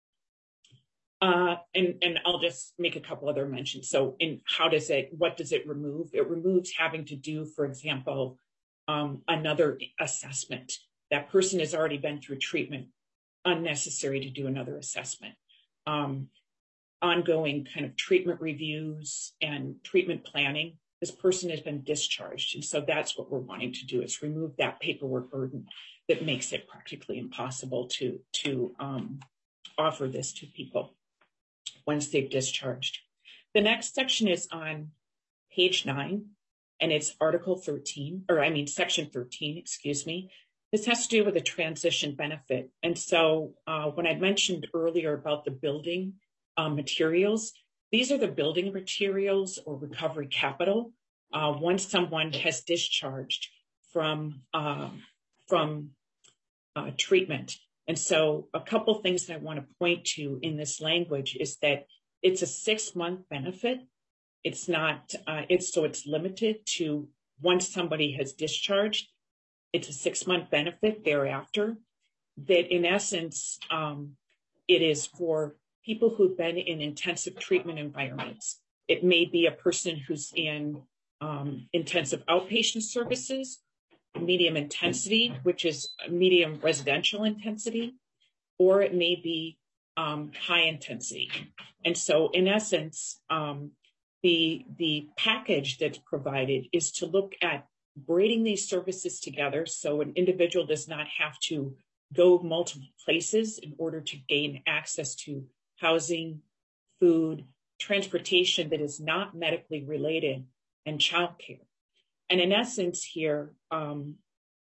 Uh, and, and I'll just make a couple other mentions. So in how does it, what does it remove? It removes having to do, for example, um, another assessment. That person has already been through treatment, unnecessary to do another assessment. Um, ongoing kind of treatment reviews and treatment planning. This person has been discharged. And so that's what we're wanting to do, is remove that paperwork burden that makes it practically impossible to, to um, offer this to people once they've discharged. The next section is on page nine, and it's Article thirteen, or I mean, Section thirteen, excuse me. This has to do with a transition benefit. And so uh, when I mentioned earlier about the building um, materials, these are the building materials or recovery capital uh, once someone has discharged from, uh, from uh, treatment. And so a couple things that I want to point to in this language is that it's a six-month benefit. It's not, uh, it's so it's limited to once somebody has discharged. It's a six-month benefit thereafter. That in essence, um, it is for people who've been in intensive treatment environments. It may be a person who's in um, intensive outpatient services, medium intensity, which is medium residential intensity, or it may be um, high intensity. And so in essence, um, the, the package that's provided is to look at braiding these services together so an individual does not have to go multiple places in order to gain access to housing, food, transportation that is not medically related, and childcare. And in essence here, um,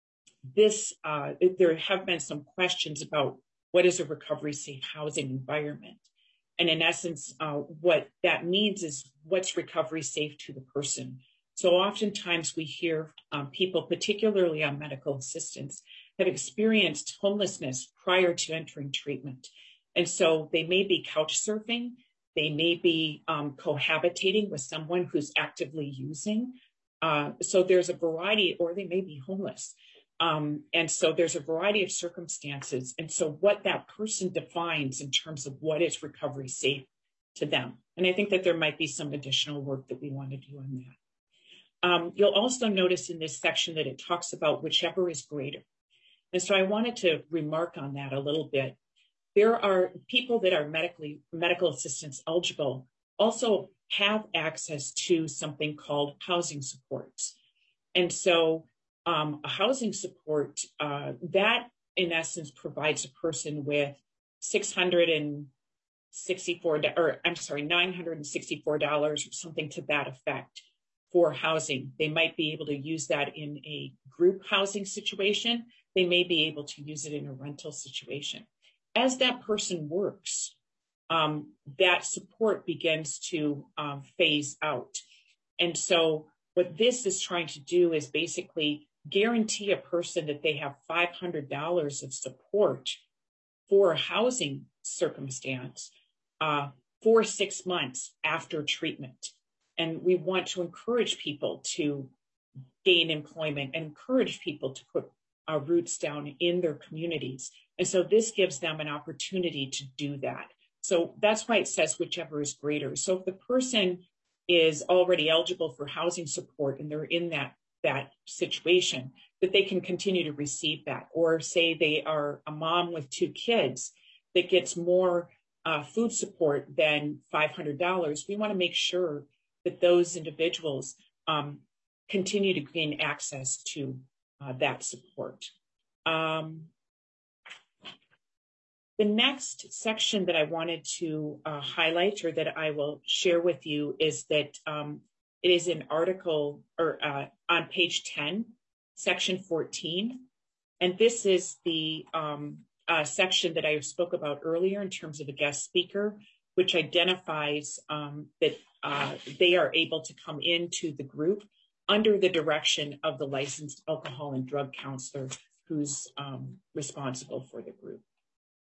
this uh, there have been some questions about what is a recovery safe housing environment. And in essence, uh, what that means is what's recovery safe to the person. So oftentimes we hear um, people, particularly on medical assistance, have experienced homelessness prior to entering treatment. And so they may be couch surfing, they may be um, cohabitating with someone who's actively using. Uh, so there's a variety, or they may be homeless. Um, and so there's a variety of circumstances. And so what that person defines in terms of what is recovery safe to them. And I think that there might be some additional work that we want to do on that. Um, you'll also notice in this section that it talks about whichever is greater. And so I wanted to remark on that a little bit. There are people that are medically medical assistance eligible also have access to something called housing supports. And so um, a housing support, uh, that in essence provides a person with six hundred sixty-four dollars, or I'm sorry, nine hundred sixty-four dollars or something to that effect for housing. They might be able to use that in a group housing situation. They may be able to use it in a rental situation. As that person works, um, that support begins to um, phase out. And so what this is trying to do is basically guarantee a person that they have five hundred dollars of support for a housing circumstance uh, for six months after treatment. And we want to encourage people to gain employment and encourage people to put uh, roots down in their communities. And so this gives them an opportunity to do that. So that's why it says whichever is greater. So if the person is already eligible for housing support and they're in that, that situation, that they can continue to receive that. Or say they are a mom with two kids that gets more uh, food support than five hundred dollars. We want to make sure that those individuals um, continue to gain access to uh, that support. Um, the next section that I wanted to uh, highlight, or that I will share with you, is that um, it is in article, or uh, on page ten, section fourteen. And this is the um, uh, section that I spoke about earlier in terms of a guest speaker, which identifies um, that uh, they are able to come into the group under the direction of the licensed alcohol and drug counselor who's um, responsible for the group.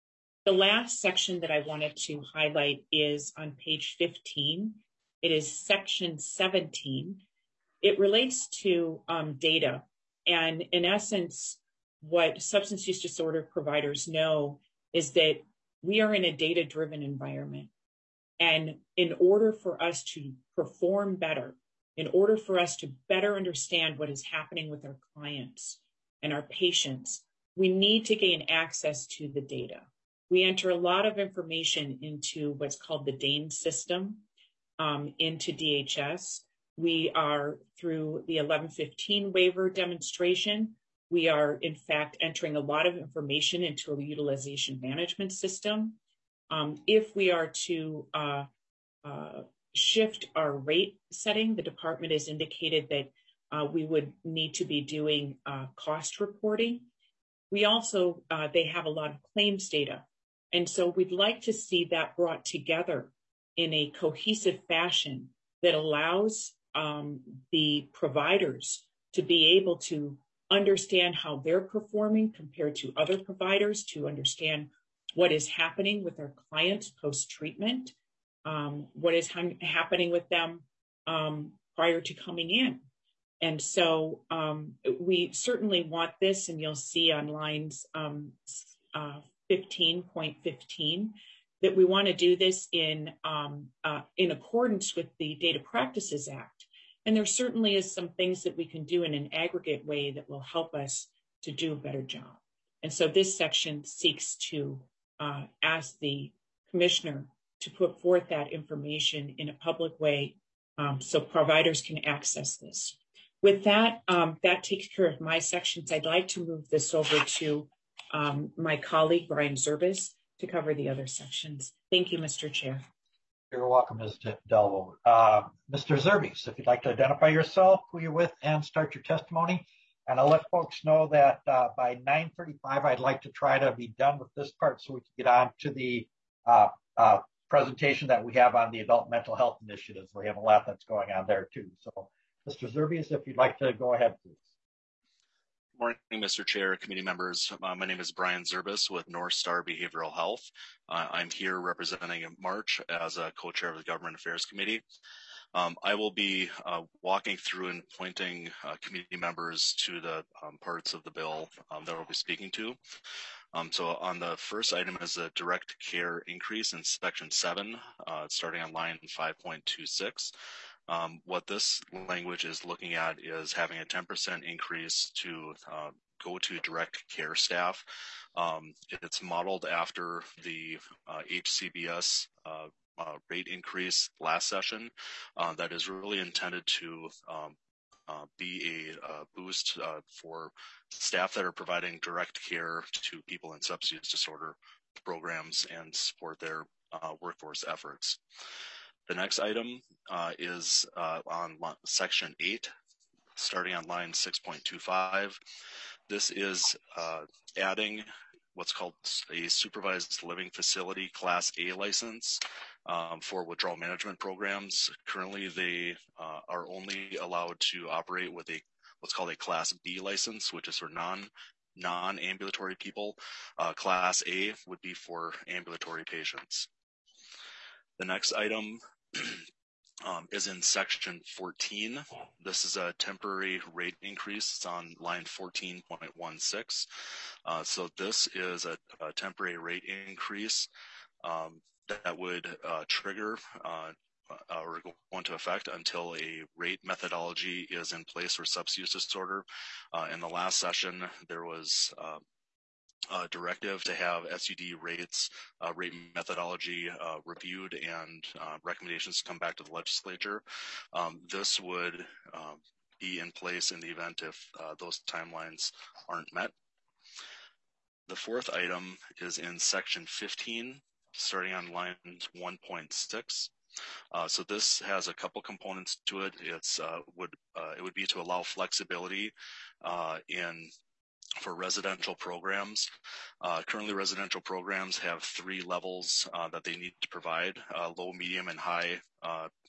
The last section that I wanted to highlight is on page fifteen. It is section seventeen. It relates to um, data. And in essence, what substance use disorder providers know is that we are in a data-driven environment. And in order for us to perform better, in order for us to better understand what is happening with our clients and our patients, we need to gain access to the data. We enter a lot of information into what's called the D A N E system, um, into D H S. We are, through the eleven fifteen waiver demonstration, we are in fact entering a lot of information into a utilization management system. Um, if we are to uh, uh, shift our rate setting, the department has indicated that uh, we would need to be doing uh, cost reporting. We also, uh, they have a lot of claims data. And so we'd like to see that brought together in a cohesive fashion that allows um, the providers to be able to understand how they're performing compared to other providers, to understand what is happening with our clients post-treatment, um, what is ha- happening with them um, prior to coming in. And so um, we certainly want this, and you'll see on lines um, uh, fifteen point fifteen, that we want to do this in, um, uh, in accordance with the Data Practices Act. And there certainly is some things that we can do in an aggregate way that will help us to do a better job. And so this section seeks to uh, ask the commissioner to put forth that information in a public way um, so providers can access this. With that, um, that takes care of my sections. I'd like to move this over to um, my colleague, Brian Zerbis, to cover the other sections. Thank you, Mister Chair. You're welcome, Miz Delvo. Uh, Mister Zerbis, if you'd like to identify yourself, who you're with, and start your testimony. And I'll let folks know that uh, by nine thirty-five, I'd like to try to be done with this part so we can get on to the uh, uh, presentation that we have on the adult mental health initiatives. We have a lot that's going on there too. So, Mister Zerbis, if you'd like to go ahead, please. Good morning, Mister Chair, committee members. Uh, my name is Brian Zerbis with North Star Behavioral Health. Uh, I'm here representing March as a co-chair of the Government Affairs Committee. Um, I will be uh, walking through and pointing uh, committee members to the um, parts of the bill um, that we'll be speaking to. Um, so on the first item is a direct care increase in section seven, uh, starting on line five point two six. Um, what this language is looking at is having a ten percent increase to uh, go to direct care staff. Um, it's modeled after the uh, H C B S uh, uh, rate increase last session. Uh, that is really intended to um, uh, be a uh, boost uh, for staff that are providing direct care to people in substance use disorder programs and support their uh, workforce efforts. The next item uh, is uh, on section eight, starting on line six point two five. This is uh, adding what's called a supervised living facility class A license um, for withdrawal management programs. Currently, they uh, are only allowed to operate with a what's called a class B license, which is for non non-ambulatory people. Uh, class A would be for ambulatory patients. The next item um, is in section fourteen. This is a temporary rate increase. It's on line fourteen point one six. Uh, so this is a, a temporary rate increase um, that would uh, trigger uh, uh, or go into effect until a rate methodology is in place for substance use disorder. Uh, in the last session, there was uh, Uh, directive to have S U D rates, uh, rate methodology uh, reviewed and uh, recommendations come back to the legislature. Um, this would uh, be in place in the event if uh, those timelines aren't met. The fourth item is in section fifteen, starting on line one point six. Uh, so this has a couple components to it. It's uh, would uh, it would be to allow flexibility uh, in for residential programs. Uh, currently, residential programs have three levels uh, that they need to provide, uh, low, medium, and high uh,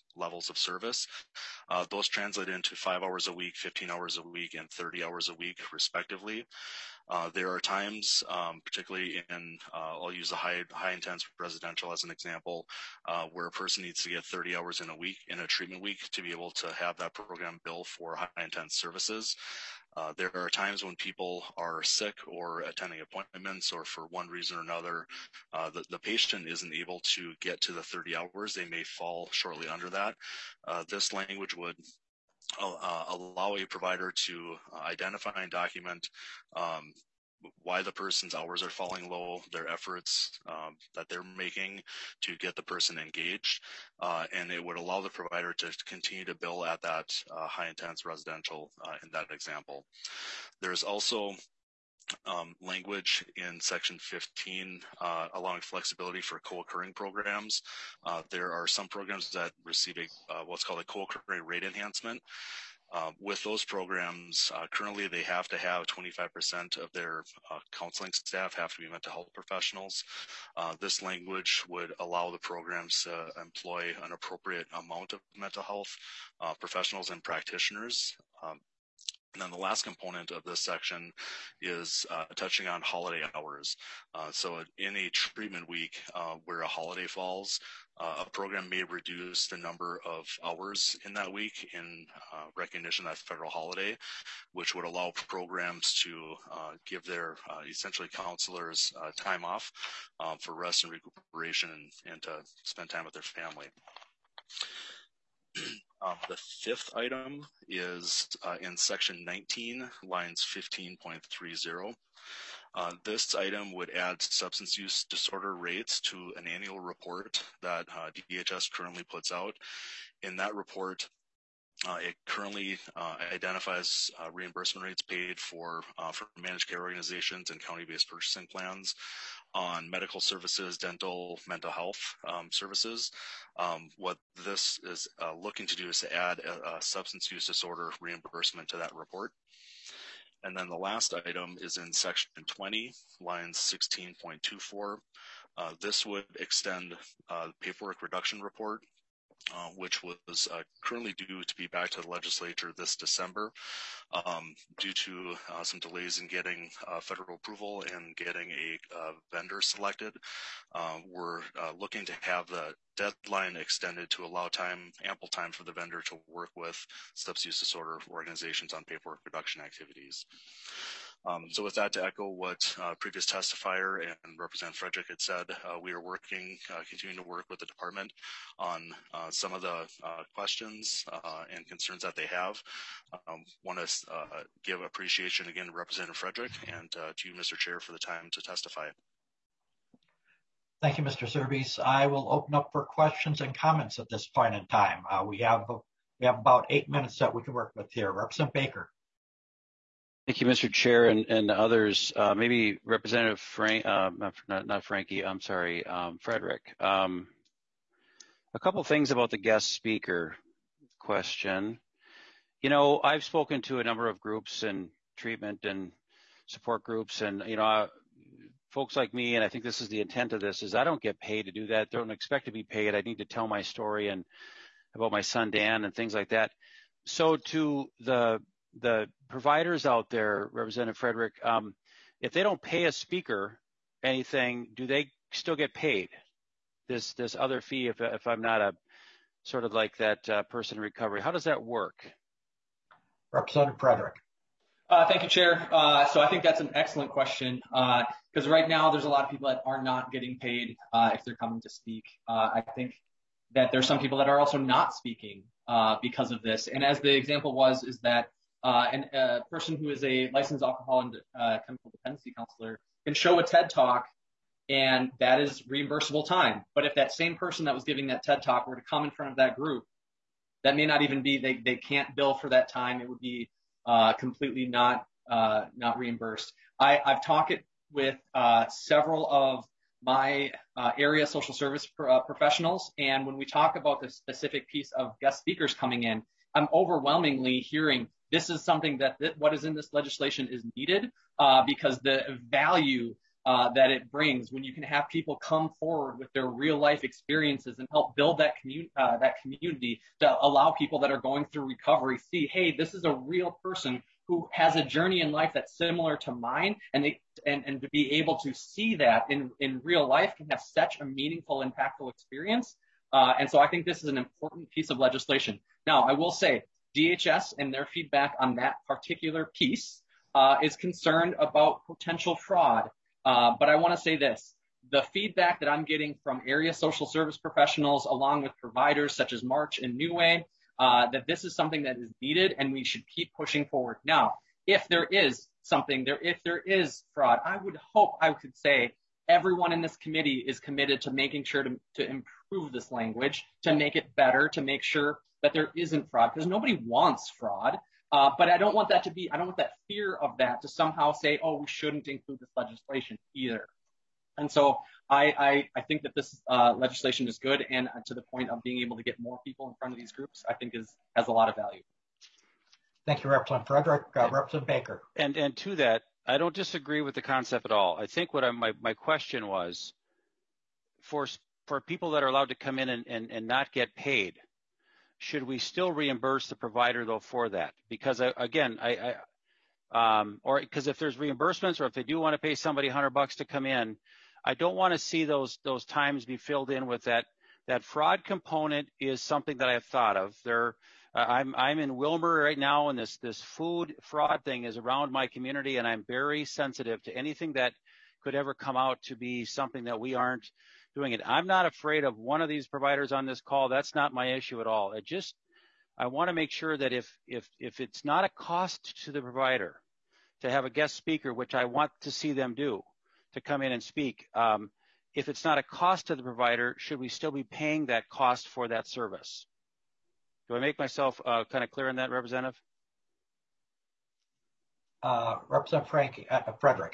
levels of service. Uh, those translate into five hours a week, fifteen hours a week, and thirty hours a week, respectively. Uh, there are times, um, particularly in, uh, I'll use the high, high intense residential as an example, uh, where a person needs to get thirty hours in a week, in a treatment week, to be able to have that program bill for high intense services. Uh, there are times when people are sick or attending appointments, or for one reason or another, uh, the, the patient isn't able to get to the thirty hours. They may fall shortly under that. Uh, this language would uh, allow a provider to uh, identify and document um, why the person's hours are falling low, their efforts um, that they're making to get the person engaged, uh, and it would allow the provider to continue to bill at that uh, high intense residential uh, in that example. There's also um, language in section fifteen uh, allowing flexibility for co-occurring programs. Uh, there are some programs that receive a uh, what's called a co-occurring rate enhancement. Uh, with those programs, uh, currently they have to have twenty-five percent of their uh, counseling staff have to be mental health professionals. Uh, this language would allow the programs to employ an appropriate amount of mental health uh, professionals and practitioners. Um, And then the last component of this section is uh, touching on holiday hours. Uh, so in a treatment week uh, where a holiday falls, uh, a program may reduce the number of hours in that week in uh, recognition of that federal holiday, which would allow programs to uh, give their uh, essentially counselors uh, time off uh, for rest and recuperation and, and to spend time with their family. Um, the fifth item is uh, in section nineteen, lines fifteen point three zero. Uh, this item would add substance use disorder rates to an annual report that uh, D H S currently puts out. In that report, Uh, it currently uh, identifies uh, reimbursement rates paid for uh, for managed care organizations and county-based purchasing plans on medical services, dental, mental health um, services. Um, what this is uh, looking to do is to add a, a substance use disorder reimbursement to that report. And then the last item is in section twenty, lines sixteen point two four. Uh, this would extend uh, the paperwork reduction report, Uh, which was uh, currently due to be back to the legislature this December. Um, due to uh, some delays in getting uh, federal approval and getting a uh, vendor selected, uh, we're uh, looking to have the deadline extended to allow time, ample time for the vendor to work with substance use disorder organizations on paperwork reduction activities. Um, so with that, to echo what uh, previous testifier and Representative Frederick had said, uh, we are working, uh, continuing to work with the department on uh, some of the uh, questions uh, and concerns that they have. Um, want to uh, give appreciation again to Representative Frederick and uh, to you, Mister Chair, for the time to testify. Thank you, Mister Serbies. I will open up for questions and comments at this point in time. Uh, we have we have about eight minutes that we can work with here. Representative Baker. Thank you, Mister Chair, and, and others. Uh, maybe Representative Frank, uh, not, not Frankie, I'm sorry, um, Frederick. Um, a couple things about the guest speaker question. You know, I've spoken to a number of groups and treatment and support groups, and, you know, uh, folks like me, and I think this is the intent of this, is I don't get paid to do that. Don't expect to be paid. I need to tell my story and about my son, Dan, and things like that. So to the the providers out there, Representative Frederick, um, if they don't pay a speaker anything, do they still get paid this this other fee if if I'm not a sort of like that uh, person in recovery? How does that work? Representative Frederick. Uh, thank you, Chair. Uh, so I think that's an excellent question because uh, right now there's a lot of people that are not getting paid uh, if they're coming to speak. Uh, I think that there's some people that are also not speaking uh, because of this. And as the example was, is that Uh, and a person who is a licensed alcohol and uh, chemical dependency counselor can show a TED Talk, and that is reimbursable time. But if that same person that was giving that TED Talk were to come in front of that group, that may not even be, they, they can't bill for that time. It would be uh, completely not uh, not reimbursed. I, I've talked it with uh, several of my uh, area social service pro- uh, professionals, and when we talk about the specific piece of guest speakers coming in, I'm overwhelmingly hearing this is something that th- what is in this legislation is needed uh, because the value uh, that it brings when you can have people come forward with their real life experiences and help build that community, uh, that community to allow people that are going through recovery see, hey, this is a real person who has a journey in life that's similar to mine, and they and, and to be able to see that in, in real life can have such a meaningful, impactful experience. Uh, and so I think this is an important piece of legislation. Now, I will say D H S and their feedback on that particular piece uh, is concerned about potential fraud. Uh, but I want to say this. The feedback that I'm getting from area social service professionals, along with providers such as March and New Way, uh, that this is something that is needed and we should keep pushing forward. Now, if there is something there, if there is fraud, I would hope I could say everyone in this committee is committed to making sure to, to improve this language, to make it better, to make sure that there isn't fraud, because nobody wants fraud. Uh, but I don't want that to be, I don't want that fear of that to somehow say, oh, we shouldn't include this legislation either. And so I, I, I think that this uh, legislation is good, and to the point of being able to get more people in front of these groups, I think is has a lot of value. Thank you, Representative Frederick. Uh, Representative Baker. And and to that, I don't disagree with the concept at all. I think what I, my my question was, for for people that are allowed to come in and, and, and not get paid, should we still reimburse the provider though for that? Because I, again, I, I um, or because if there's reimbursements, or if they do want to pay somebody a hundred bucks to come in, I don't want to see those those times be filled in with that. That fraud component is something that I've thought of. There, uh, I'm I'm in Wilmer right now, and this this food fraud thing is around my community, and I'm very sensitive to anything that could ever come out to be something that we aren't doing it. I'm not afraid of one of these providers on this call. That's not my issue at all. It just, I want to make sure that if if if it's not a cost to the provider to have a guest speaker, which I want to see them do, to come in and speak. Um, if it's not a cost to the provider, should we still be paying that cost for that service? Do I make myself uh, kind of clear on that, Representative? Uh, Representative Frankie, uh, Frederick.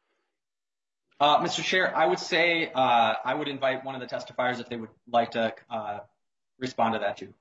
Uh, Mister Chair, I would say uh, I would invite one of the testifiers if they would like to uh, respond to that too.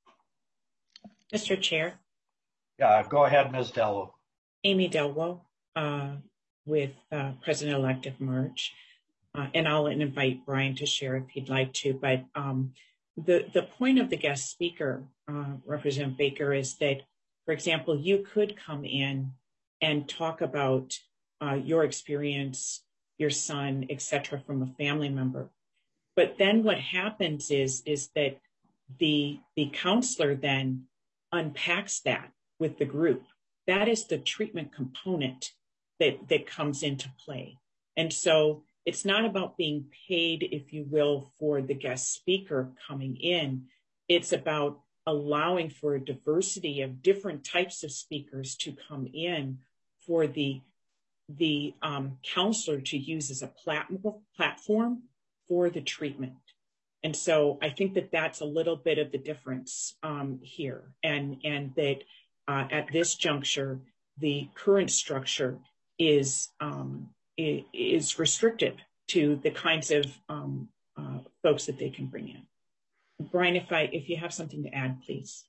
Mister Chair. Yeah, go ahead, Miz Delwo. Amy Delwo. Uh, with uh, President-elect of March, uh, and I'll invite Brian to share if he'd like to. But um, the, the point of the guest speaker, uh, Representative Baker, is that, for example, you could come in and talk about uh, your experience, your son, et cetera, from a family member. But then what happens is, is that the, the counselor then unpacks that with the group. That is the treatment component that, that comes into play. And so it's not about being paid, if you will, for the guest speaker coming in. It's about allowing for a diversity of different types of speakers to come in for the, the um, counselor to use as a plat- platform for the treatment. And so I think that that's a little bit of the difference um, here. And, and that uh, at this juncture, the current structure is um, is restrictive to the kinds of um, uh, folks that they can bring in. Brian, if I if you have something to add, please.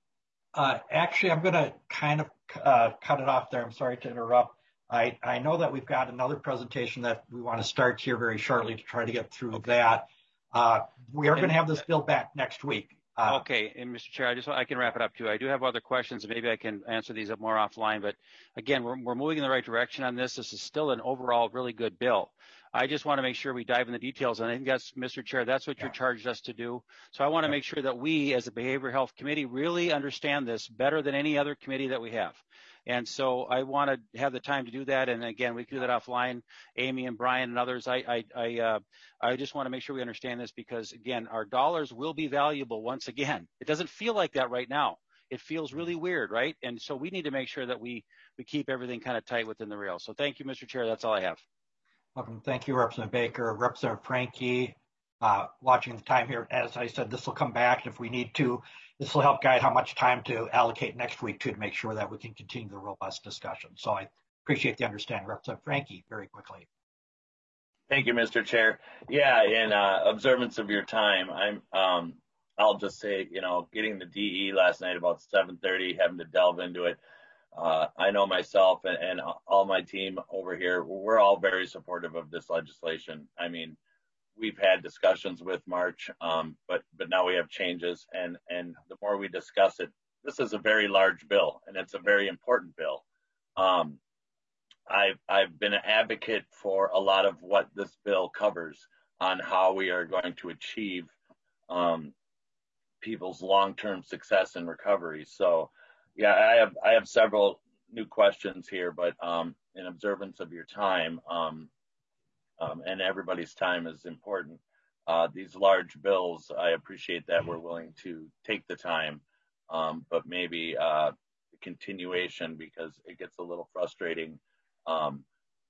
Uh, actually, I'm going to kind of uh, cut it off there. I'm sorry to interrupt. I, I know that we've got another presentation that we want to start here very shortly to try to get through okay. that. Uh, we are going to have this bill back next week. Uh, okay, and Mister Chair, I just I can wrap it up too. I do have other questions, and maybe I can answer these up more offline. But again, we're we're moving in the right direction on this. This is still an overall really good bill. I just want to make sure we dive in the details, and I think that's, Mister Chair, that's what yeah. you're charged us to do. So I want to yeah. make sure that we, as a Behavioral Health Committee, really understand this better than any other committee that we have. And so I want to have the time to do that. And again, we can do that offline, Amy and Brian and others. I I I, uh, I just want to make sure we understand this because, again, our dollars will be valuable once again. It doesn't feel like that right now. It feels really weird, right? And so we need to make sure that we, we keep everything kind of tight within the rails. So thank you, Mister Chair. That's all I have. Welcome. Thank you, Representative Baker. Representative Frankie, uh, watching the time here. As I said, this will come back if we need to. This will help guide how much time to allocate next week too, to make sure that we can continue the robust discussion. So I appreciate the understanding. Representative Frankie, very quickly. Thank you, Mister Chair. Yeah, in uh, observance of your time, I'm. Um, I'll just say, you know, getting the D E last night about seven thirty, having to delve into it Uh, I know myself and, and all my team over here, we're all very supportive of this legislation. I mean, we've had discussions with March, um, but but now we have changes, and and the more we discuss it, this is a very large bill, and it's a very important bill. Um, I've I've been an advocate for a lot of what this bill covers on how we are going to achieve um, people's long-term success and recovery. So, yeah, I have I have several new questions here, but um, in observance of your time. Um, Um, and everybody's time is important. Uh, these large bills, I appreciate that we're willing to take the time, um, but maybe uh, continuation, because it gets a little frustrating. Um,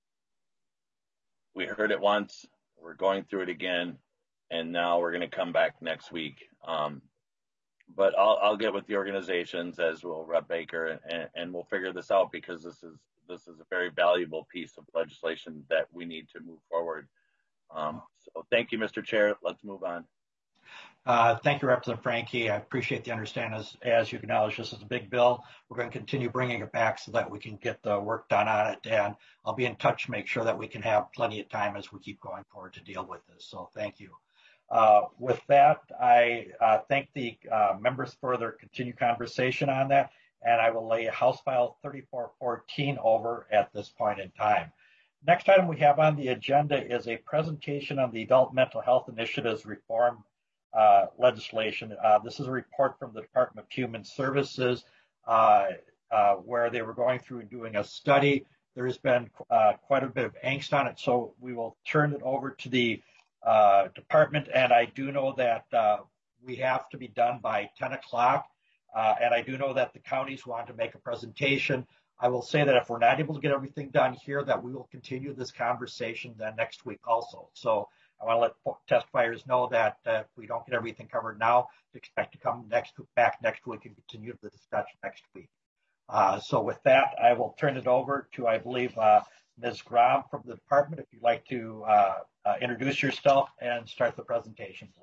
we heard it once, we're going through it again, and now we're going to come back next week. Um, but I'll, I'll get with the organizations, as will Rep Baker, and, and we'll figure this out, because this is This is a very valuable piece of legislation that we need to move forward. Um, so thank you, Mister Chair. Let's move on. Uh, thank you, Representative Frankie. I appreciate the understanding. As, as you acknowledge, this is a big bill. We're going to continue bringing it back so that we can get the work done on it. And I'll be in touch to make sure that we can have plenty of time as we keep going forward to deal with this. So thank you. Uh, with that, I uh, thank the uh, members for their continued conversation on that. And I will lay House File thirty-four fourteen over at this point in time. Next item we have on the agenda is a presentation on the Adult Mental Health Initiatives Reform uh, legislation. Uh, this is a report from the Department of Human Services uh, uh, where they were going through and doing a study. There has been uh, quite a bit of angst on it, so we will turn it over to the uh, department. And I do know that uh, we have to be done by ten o'clock. Uh, and I do know that the counties want to make a presentation. I will say that if we're not able to get everything done here, that we will continue this conversation then next week also. So I want to let testifiers know that uh, if we don't get everything covered now, expect to come next back next week and continue the discussion next week. Uh, so with that, I will turn it over to, I believe, uh, Miz Grom from the department. If you'd like to uh, uh, introduce yourself and start the presentation, please.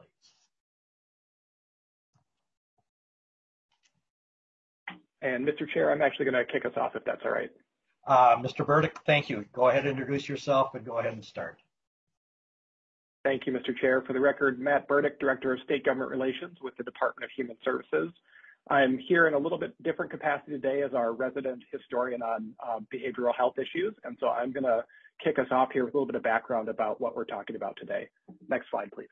And Mister Chair, I'm actually going to kick us off if that's all right. Uh, Mister Burdick, thank you. Go ahead and introduce yourself and go ahead and start. Thank you, Mister Chair. For the record, Matt Burdick, Director of State Government Relations with the Department of Human Services. I'm here in a little bit different capacity today as our resident historian on uh, behavioral health issues. And so I'm going to kick us off here with a little bit of background about what we're talking about today. Next slide, please.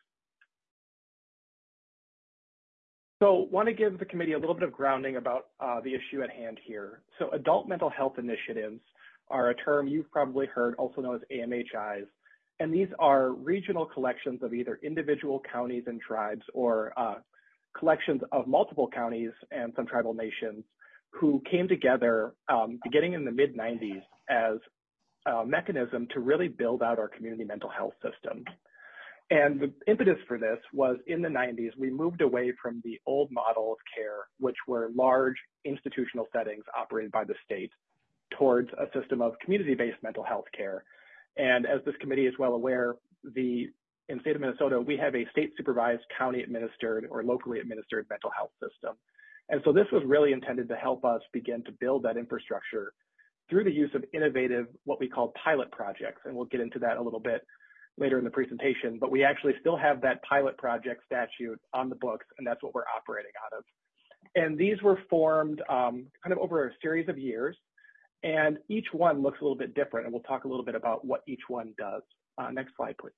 So want to give the committee a little bit of grounding about uh, the issue at hand here. So adult mental health initiatives are a term you've probably heard, also known as A M H Is. And these are regional collections of either individual counties and tribes or uh, collections of multiple counties and some tribal nations who came together um, beginning in the mid nineties as a mechanism to really build out our community mental health system. And the impetus for this was in the nineties, we moved away from the old model of care, which were large institutional settings operated by the state, towards a system of community-based mental health care. And as this committee is well aware, the in the state of Minnesota, we have a state-supervised, county-administered, or locally administered mental health system. And so this was really intended to help us begin to build that infrastructure through the use of innovative, what we call pilot projects. And we'll get into that a little bit later in the presentation, but we actually still have that pilot project statute on the books, and that's what we're operating out of. And these were formed um, kind of over a series of years, and each one looks a little bit different, and we'll talk a little bit about what each one does. Uh, next slide, please.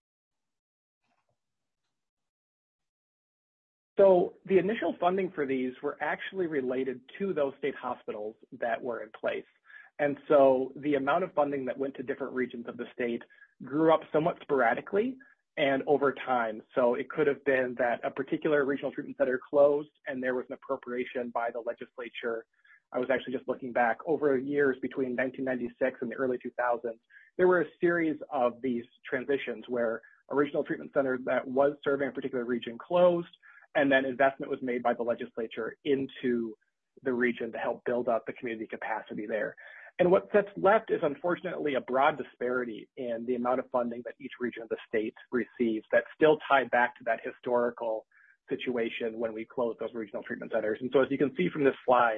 So the initial funding for these were actually related to those state hospitals that were in place. And so the amount of funding that went to different regions of the state grew up somewhat sporadically and over time. So it could have been that a particular regional treatment center closed and there was an appropriation by the legislature. I was actually just looking back over years between nineteen ninety-six and the early two thousands. There were a series of these transitions where a regional treatment center that was serving a particular region closed, and then investment was made by the legislature into the region to help build up the community capacity there. And what that's left is unfortunately a broad disparity in the amount of funding that each region of the state receives that's still tied back to that historical situation when we closed those regional treatment centers. And so as you can see from this slide,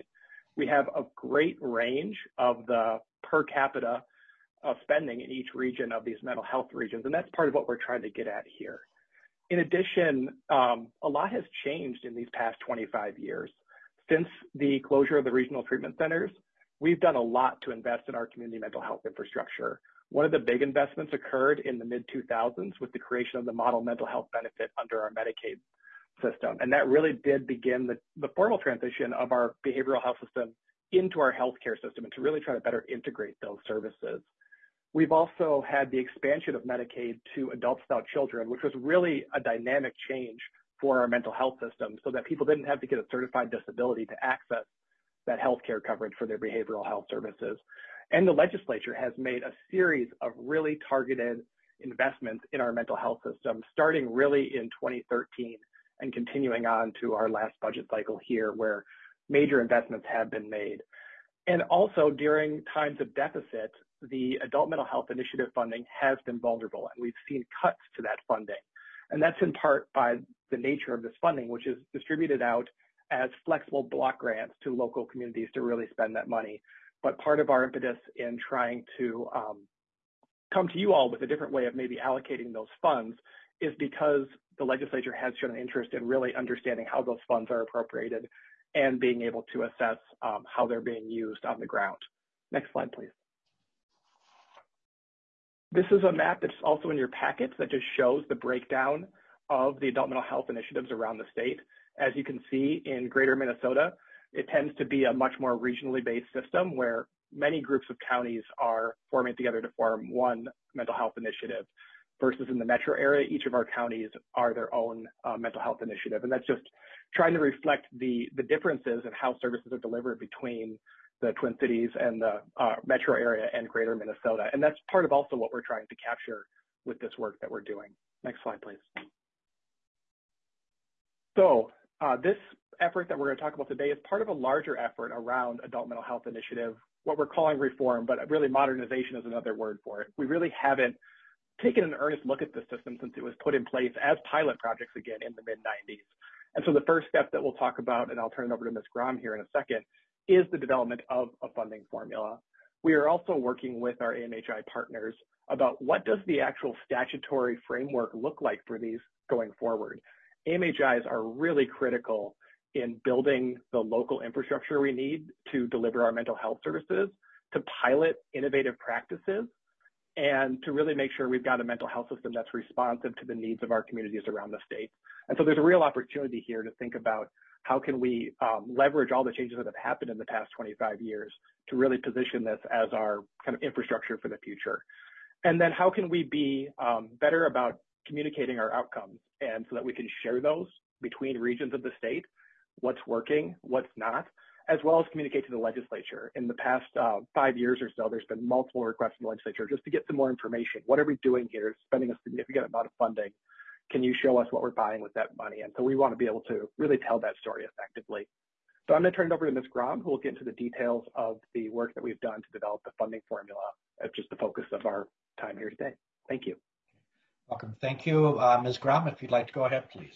We have a great range of the per capita of spending in each region of these mental health regions, and that's part of what we're trying to get at here. In addition, um, a lot has changed in these past twenty-five years. Since the closure of the regional treatment centers, we've done a lot to invest in our community mental health infrastructure. One of the big investments occurred in the mid two thousands with the creation of the model mental health benefit under our Medicaid system. And that really did begin the, the formal transition of our behavioral health system into our healthcare system and to really try to better integrate those services. We've also had the expansion of Medicaid to adults without children, which was really a dynamic change for our mental health system so that people didn't have to get a certified disability to access that healthcare coverage for their behavioral health services. And the legislature has made a series of really targeted investments in our mental health system, starting really in twenty thirteen and continuing on to our last budget cycle here, where major investments have been made. And also during times of deficit, the Adult Mental Health Initiative funding has been vulnerable, and we've seen cuts to that funding. And that's in part by the nature of this funding, which is distributed out as flexible block grants to local communities to really spend that money. But part of our impetus in trying to um, come to you all with a different way of maybe allocating those funds is because the legislature has shown an interest in really understanding how those funds are appropriated and being able to assess um, how they're being used on the ground. Next slide, please. This is a map that's also in your packets that just shows the breakdown of the adult mental health initiatives around the state. As you can see, in greater Minnesota, it tends to be a much more regionally based system where many groups of counties are forming together to form one mental health initiative, versus in the metro area, each of our counties are their own uh, mental health initiative. And that's just trying to reflect the, the differences in how services are delivered between the Twin Cities and the uh, metro area and greater Minnesota. And that's part of also what we're trying to capture with this work that we're doing. Next slide, please. So uh, this effort that we're going to talk about today is part of a larger effort around adult mental health initiative, what we're calling reform, but really modernization is another word for it. We really haven't taken an earnest look at the system since it was put in place as pilot projects again in the mid nineties. And so the first step that we'll talk about, and I'll turn it over to Miz Grom here in a second, is the development of a funding formula. We are also working with our A M H I partners about what does the actual statutory framework look like for these going forward. A M H Is are really critical in building the local infrastructure we need to deliver our mental health services, to pilot innovative practices, and to really make sure we've got a mental health system that's responsive to the needs of our communities around the state. And so there's a real opportunity here to think about how can we um, leverage all the changes that have happened in the past twenty-five years to really position this as our kind of infrastructure for the future. And then how can we be um, better about communicating our outcomes, and so that we can share those between regions of the state, what's working, what's not, as well as communicate to the legislature. In the past uh, five years or so, there's been multiple requests from the legislature just to get some more information. What are we doing here? Spending a significant amount of funding. Can you show us what we're buying with that money? And so we want to be able to really tell that story effectively. So I'm going to turn it over to Miz Grom, who will get into the details of the work that we've done to develop the funding formula as just the focus of our time here today. Thank you. Welcome. Thank you. Uh, Miz Grom, if you'd like to go ahead, please.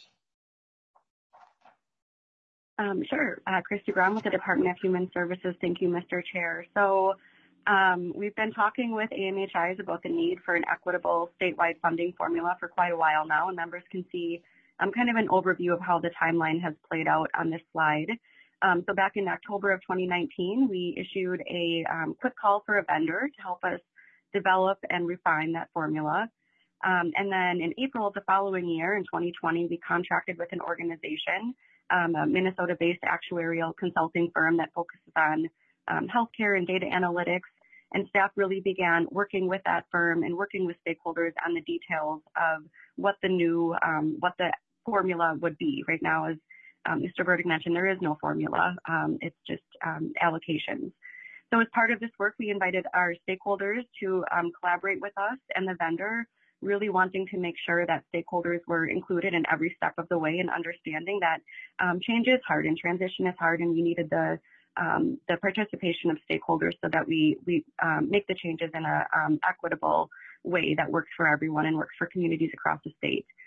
Um, sure. Uh, Christy Grom with the Department of Human Services. Thank you, Mister Chair. So um, we've been talking with A M H Is about the need for an equitable statewide funding formula for quite a while now, and members can see um, kind of an overview of how the timeline has played out on this slide. Um, so back in October of twenty nineteen, we issued a um, quick call for a vendor to help us develop and refine that formula. Um, and then in April of the following year, in twenty twenty, we contracted with an organization, um, a Minnesota-based actuarial consulting firm that focuses on um, healthcare and data analytics. And staff really began working with that firm and working with stakeholders on the details of what the new, um, what the formula would be. Right now, as um, Mister Burdick mentioned, there is no formula. Um, it's just um, allocations. So as part of this work, we invited our stakeholders to um, collaborate with us and the vendor, really wanting to make sure that stakeholders were included in every step of the way and understanding that um, change is hard and transition is hard, and we needed the um, the participation of stakeholders so that we we um, make the changes in a um, equitable way that works for everyone and works for communities across the state.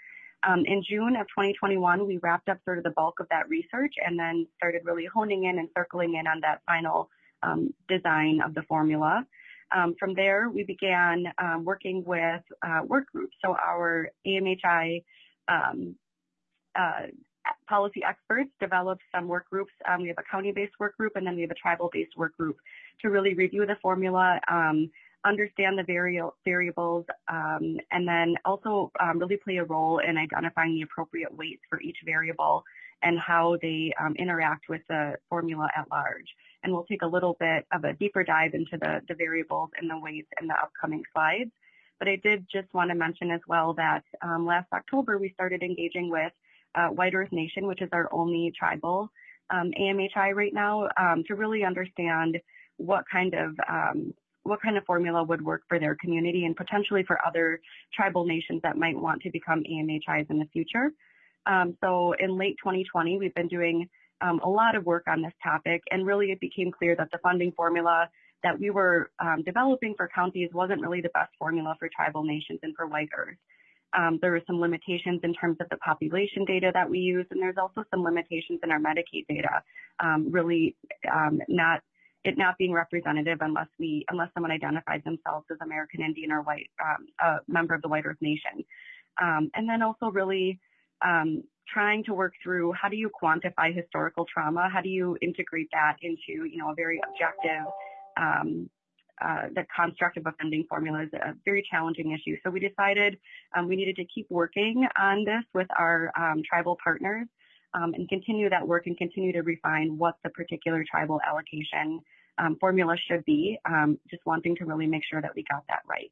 Um, in June of twenty twenty-one, we wrapped up sort of the bulk of that research and then started really honing in and circling in on that final um, design of the formula. Um, from there, we began um, working with uh, work groups. So our A M H I um, uh, policy experts developed some work groups. Um, we have a county-based work group, and then we have a tribal-based work group to really review the formula, um, understand the vari variables, um, and then also um, really play a role in identifying the appropriate weights for each variable and how they um, interact with the formula at large. And we'll take a little bit of a deeper dive into the, the variables and the weights in the upcoming slides. But I did just want to mention as well that um, last October, we started engaging with uh, White Earth Nation, which is our only tribal um, A M H I right now, um, to really understand what kind of um, what kind of formula would work for their community and potentially for other tribal nations that might want to become A M H Is in the future. Um, so in late twenty twenty, we've been doing um, a lot of work on this topic, and really it became clear that the funding formula that we were um, developing for counties wasn't really the best formula for tribal nations and for White Earth. Um, there were some limitations in terms of the population data that we use, and there's also some limitations in our Medicaid data, um, really um, not it not being representative unless we unless someone identifies themselves as American Indian or white, um, a member of the White Earth Nation. Um, and then also really um, trying to work through how do you quantify historical trauma? How do you integrate that into, you know, a very objective, um, uh, the construct of a funding formula is a very challenging issue. So we decided um, we needed to keep working on this with our um, tribal partners um, and continue that work and continue to refine what the particular tribal allocation um, formula should be, um, just wanting to really make sure that we got that right.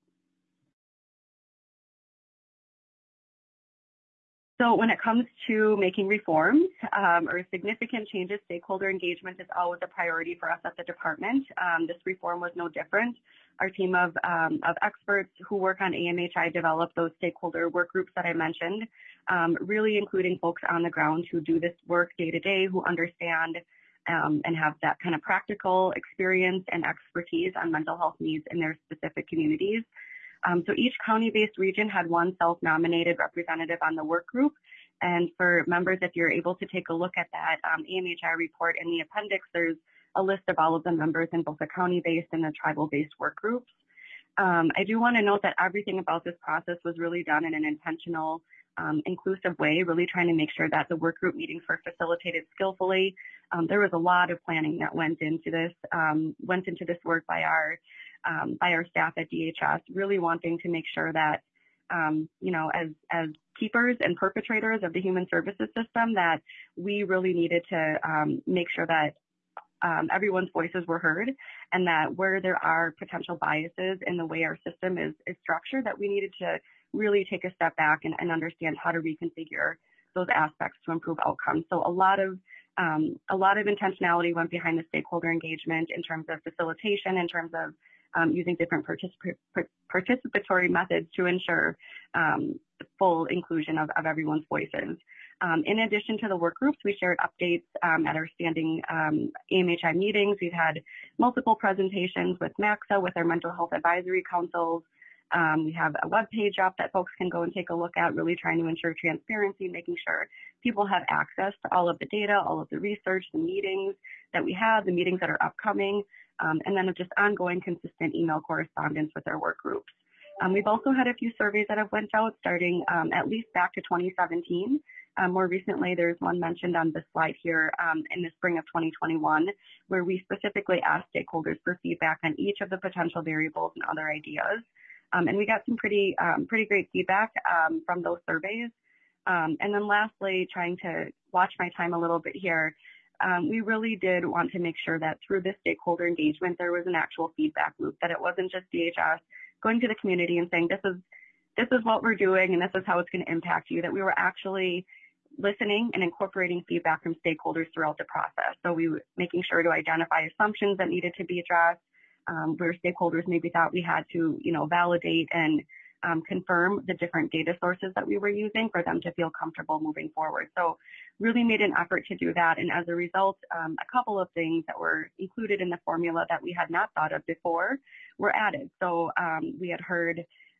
So when it comes to making reforms um, or significant changes, stakeholder engagement is always a priority for us at the department. Um, this reform was no different. Our team of, um, of experts who work on A M H I developed those stakeholder work groups that I mentioned, um, really including folks on the ground who do this work day to day, who understand um, and have that kind of practical experience and expertise on mental health needs in their specific communities. Um, so each county-based region had one self-nominated representative on the work group. And for members, if you're able to take a look at that um, A M H I report in the appendix, there's a list of all of the members in both the county-based and the tribal-based work groups. Um, I do want to note that everything about this process was really done in an intentional, um, inclusive way, really trying to make sure that the work group meetings were facilitated skillfully. Um, there was a lot of planning that went into this, um, went into this work by our Um, by our staff at D H S, really wanting to make sure that, um, you know, as, as keepers and perpetrators of the human services system, that we really needed to um, make sure that um, everyone's voices were heard, and that where there are potential biases in the way our system is, is structured, that we needed to really take a step back and, and understand how to reconfigure those aspects to improve outcomes. So a lot of um, a lot of intentionality went behind the stakeholder engagement in terms of facilitation, in terms of Um, using different particip participatory methods to ensure um, full inclusion of, of everyone's voices. Um, in addition to the work groups, we shared updates um, at our standing um, A M H I meetings. We've had multiple presentations with MACSA, with our mental health advisory councils. Um, we have a web page up that folks can go and take a look at, really trying to ensure transparency, making sure people have access to all of the data, all of the research, the meetings that we have, the meetings that are upcoming. Um, and then just ongoing consistent email correspondence with our work groups. Um, we've also had a few surveys that have went out starting um, at least back to twenty seventeen. Um, more recently, there's one mentioned on this slide here um, in the spring of twenty twenty-one, where we specifically asked stakeholders for feedback on each of the potential variables and other ideas. Um, and we got some pretty, um, pretty great feedback um, from those surveys. Um, and then lastly, trying to watch my time a little bit here, Um, we really did want to make sure that through this stakeholder engagement, there was an actual feedback loop, that it wasn't just D H S going to the community and saying, this is, this is what we're doing and this is how it's going to impact you, that we were actually listening and incorporating feedback from stakeholders throughout the process. So we were making sure to identify assumptions that needed to be addressed, um, where stakeholders maybe thought we had to, you know, validate and Um, confirm the different data sources that we were using for them to feel comfortable moving forward. So really made an effort to do that. And as a result, um, a couple of things that were included in the formula that we had not thought of before were added. So um, we had heard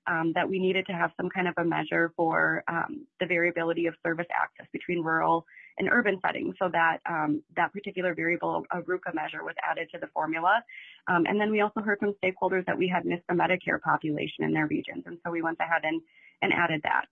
um, that we needed to have some kind of a measure for um, the variability of service access between rural and urban settings, so that um, that particular variable, a RUCA measure, was added to the formula. Um, and then we also heard from stakeholders that we had missed the Medicare population in their regions, and so we went ahead and, and added that.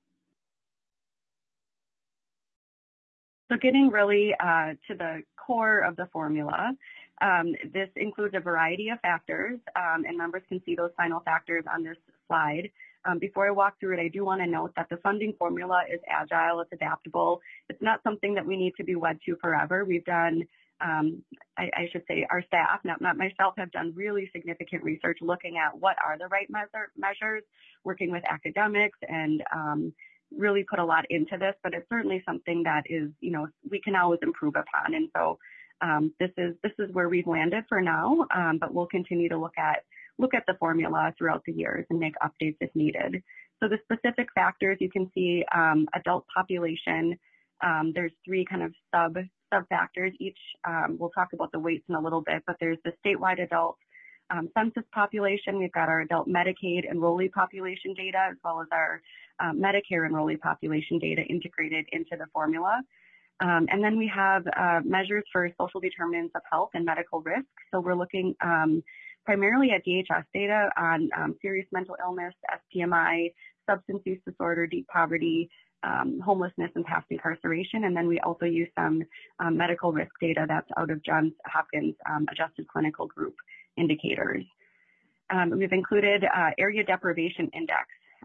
So getting really uh, to the core of the formula, um, this includes a variety of factors, um, and members can see those final factors on this slide. Um, before I walk through it, I do want to note that the funding formula is agile, it's adaptable. It's not something that we need to be wed to forever. We've done, um, I, I should say our staff, not, not myself, have done really significant research looking at what are the right measure, measures, working with academics, and um, really put a lot into this, but it's certainly something that is, you know, we can always improve upon. And so um, this is this is where we've landed for now, um, but we'll continue to look at look at the formula throughout the years and make updates if needed. So the specific factors, you can see um, adult population. Um, there's three kind of sub sub factors each. Um, we'll talk about the weights in a little bit, but there's the statewide adult um, census population. We've got our adult Medicaid enrollee population data, as well as our uh, Medicare enrollee population data integrated into the formula. Um, and then we have uh, measures for social determinants of health and medical risk. So we're looking um, primarily at D H S data on um, serious mental illness, S T M I, substance use disorder, deep poverty, um, homelessness, and past incarceration. And then we also use some um, medical risk data that's out of Johns Hopkins um, Adjusted Clinical Group indicators. Um, we've included uh, area deprivation index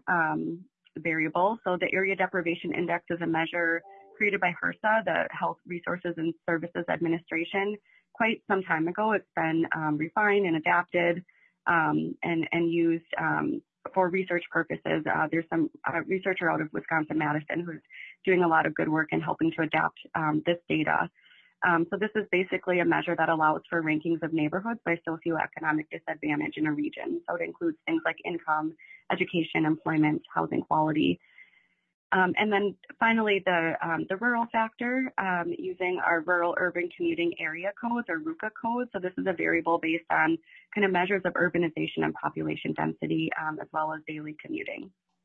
um, variable. So the area deprivation index is a measure created by HRSA, the Health Resources and Services Administration, quite some time ago. It's been um, refined and adapted um, and, and used um, for research purposes. Uh, there's some uh, researcher out of Wisconsin-Madison who's doing a lot of good work in helping to adapt um, this data. Um, so this is basically a measure that allows for rankings of neighborhoods by socioeconomic disadvantage in a region. So it includes things like income, education, employment, housing quality. Um, and then finally, the, um, the rural factor um, using our rural urban commuting area codes, or RUCA codes. So this is a variable based on kind of measures of urbanization and population density, um, as well as daily commuting.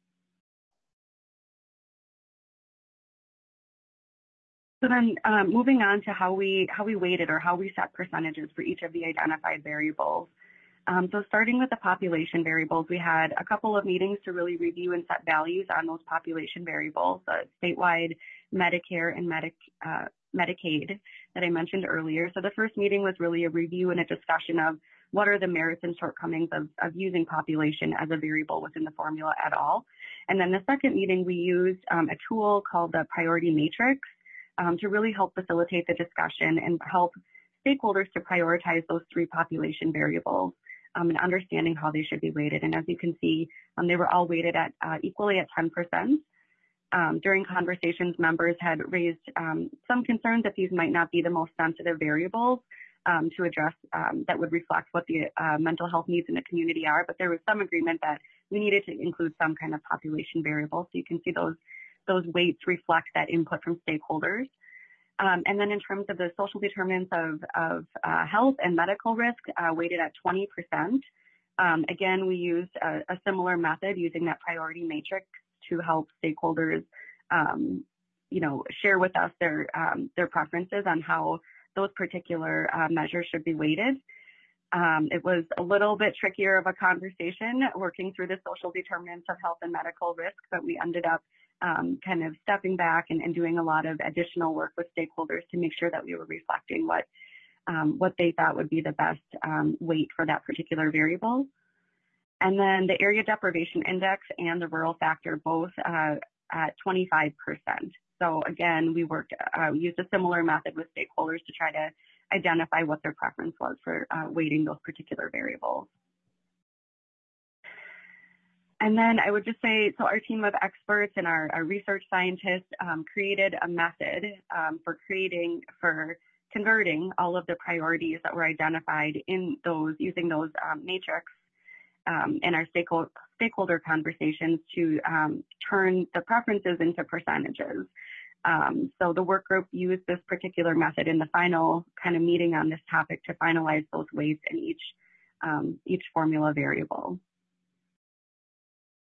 So then um, moving on to how we, how we weighted or how we set percentages for each of the identified variables. Um, so starting with the population variables, we had a couple of meetings to really review and set values on those population variables, uh, statewide Medicare and Medic, uh, Medicaid that I mentioned earlier. So the first meeting was really a review and a discussion of what are the merits and shortcomings of, of using population as a variable within the formula at all. And then the second meeting, we used um, a tool called the Priority Matrix um, to really help facilitate the discussion and help stakeholders to prioritize those three population variables. Um, and understanding how they should be weighted. And as you can see, um, they were all weighted at uh, equally at ten percent. Um, during conversations, members had raised um, some concerns that these might not be the most sensitive variables um, to address um, that would reflect what the uh, mental health needs in the community are, but there was some agreement that we needed to include some kind of population variable. So you can see those, those weights reflect that input from stakeholders. Um, and then in terms of the social determinants of, of uh, health and medical risk, uh, weighted at twenty percent. Um, again, we used a, a similar method using that priority matrix to help stakeholders, um, you know, share with us their, um, their preferences on how those particular uh, measures should be weighted. Um, it was a little bit trickier of a conversation working through the social determinants of health and medical risk, but we ended up Um, kind of stepping back and, and doing a lot of additional work with stakeholders to make sure that we were reflecting what um, what they thought would be the best um, weight for that particular variable. And then the area deprivation index and the rural factor both uh, at twenty-five percent. So again, we worked, uh, used a similar method with stakeholders to try to identify what their preference was for uh, weighting those particular variables. And then I would just say, so our team of experts and our, our research scientists um, created a method um, for creating, for converting all of the priorities that were identified in those, using those um, matrix um, in our stakeholder, stakeholder conversations to um, turn the preferences into percentages. Um, so the work group used this particular method in the final kind of meeting on this topic to finalize those weights in each, um, each formula variable.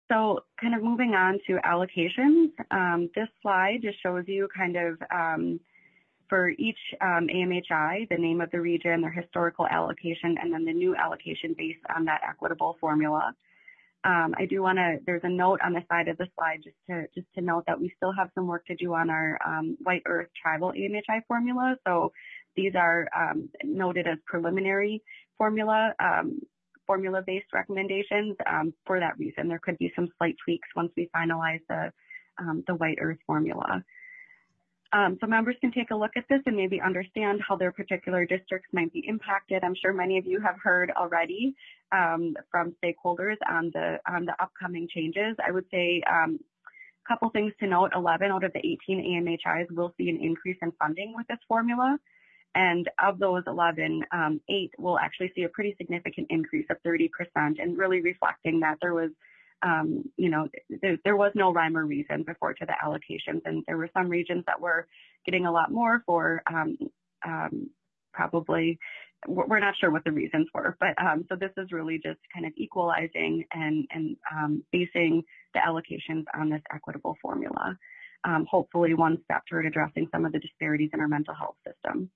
So kind of moving on to allocations, um, this slide just shows you kind of um, for each um, A M H I, the name of the region, their historical allocation, and then the new allocation based on that equitable formula. Um, I do want to, there's a note on the side of the slide just to just to note that we still have some work to do on our um, White Earth tribal A M H I formula. So these are um, noted as preliminary formula. Um, formula-based recommendations um, for that reason. There could be some slight tweaks once we finalize the, um, the White Earth formula. Um, so members can take a look at this and maybe understand how their particular districts might be impacted. I'm sure many of you have heard already um, from stakeholders on the, on the upcoming changes. I would say um, a couple things to note, eleven out of the eighteen A M H Is will see an increase in funding with this formula. And of those eleven, um, eight will actually see a pretty significant increase of thirty percent, and really reflecting that there was, um, you know, there, there was no rhyme or reason before to the allocations. And there were some regions that were getting a lot more for um, um, probably, we're not sure what the reasons were. But um, so this is really just kind of equalizing and, and um, basing the allocations on this equitable formula. Um, hopefully one step toward addressing some of the disparities in our mental health system.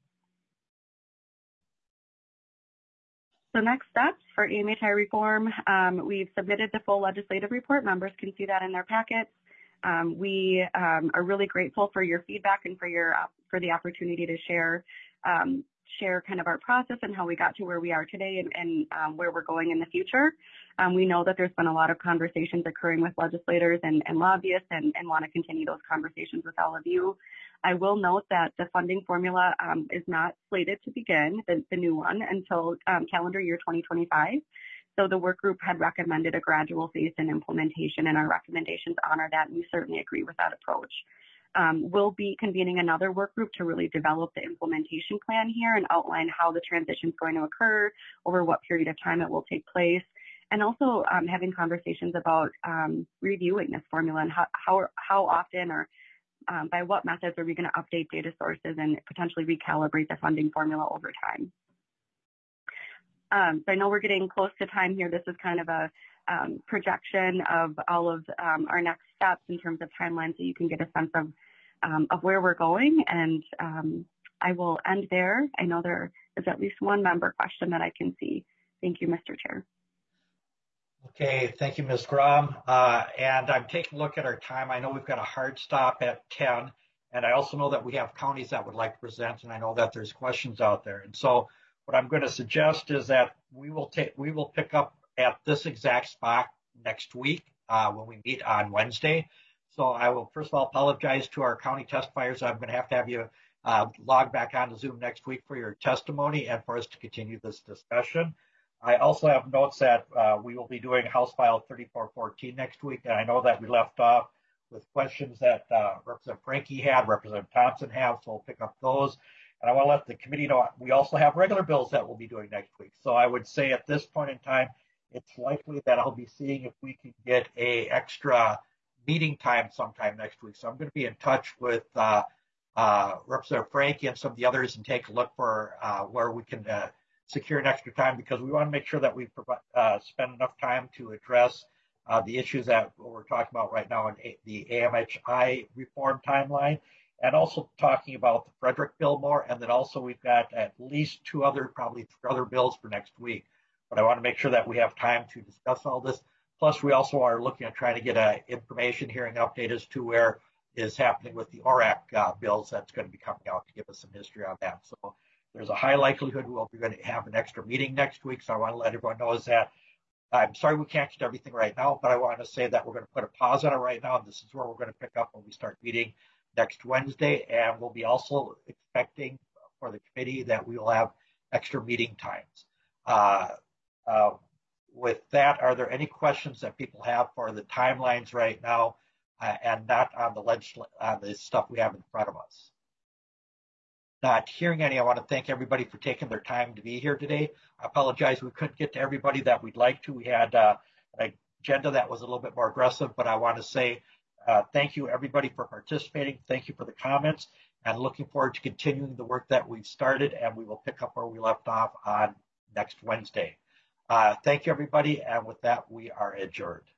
So next steps for A M H I reform, um, we've submitted the full legislative report. Members can see that in their packets. Um, we um, are really grateful for your feedback and for your uh, for the opportunity to share um, share kind of our process and how we got to where we are today and, and um, where we're going in the future. Um, we know that there's been a lot of conversations occurring with legislators and, and lobbyists, and, and want to continue those conversations with all of you. I will note that the funding formula um, is not slated to begin, the, the new one, until um, calendar year twenty twenty-five. So the work group had recommended a gradual phase-in implementation, and our recommendations honor that, and we certainly agree with that approach. Um, we'll be convening another work group to really develop the implementation plan here and outline how the transition is going to occur, over what period of time it will take place, and also um, having conversations about um, reviewing this formula and how, how, how often or Um, by what methods are we going to update data sources and potentially recalibrate the funding formula over time? Um, so I know we're getting close to time here. This is kind of a um, projection of all of um, our next steps in terms of timelines, so you can get a sense of, um, of where we're going. And um, I will end there. I know there is at least one member question that I can see. Thank you, Mister Chair. Okay, thank you, Miz Grom. Uh, and I'm taking a look at our time. I know we've got a hard stop at ten, and I also know that we have counties that would like to present, and I know that there's questions out there. And so what I'm going to suggest is that we will take, we will pick up at this exact spot next week uh, when we meet on Wednesday. So I will first of all apologize to our county testifiers. I'm going to have to have you uh, log back onto Zoom next week for your testimony and for us to continue this discussion. I also have notes that uh, we will be doing House File thirty-four fourteen next week, and I know that we left off with questions that uh, Representative Franke had, Representative Thompson have, so we'll pick up those. And I want to let the committee know we also have regular bills that we'll be doing next week. So I would say at this point in time, it's likely that I'll be seeing if we can get a extra meeting time sometime next week. So I'm going to be in touch with uh, uh, Representative Franke and some of the others and take a look for uh, where we can uh, secure an extra time, because we want to make sure that we provide, uh, spend enough time to address uh, the issues that we're talking about right now in a, the A M H I reform timeline, and also talking about the Frederick bill more. And then also we've got at least two other, probably three other bills for next week. But I want to make sure that we have time to discuss all this. Plus, we also are looking at trying to get an information hearing update as to where is happening with the O R A C uh, bills that's going to be coming out to give us some history on that. So there's a high likelihood we'll be going to have an extra meeting next week. So I want to let everyone know is that I'm sorry we can't get everything right now, but I want to say that we're going to put a pause on it right now. And this is where we're going to pick up when we start meeting next Wednesday. And we'll be also expecting for the committee that we will have extra meeting times. Uh, uh, with that, are there any questions that people have for the timelines right now uh, and not on the legisl- on the stuff we have in front of us? Not hearing any, I want to thank everybody for taking their time to be here today. I apologize we couldn't get to everybody that we'd like to. We had uh, an agenda that was a little bit more aggressive, but I want to say uh, thank you everybody for participating. Thank you for the comments, and looking forward to continuing the work that we've started, and we will pick up where we left off on next Wednesday. Uh, thank you everybody, and with that we are adjourned.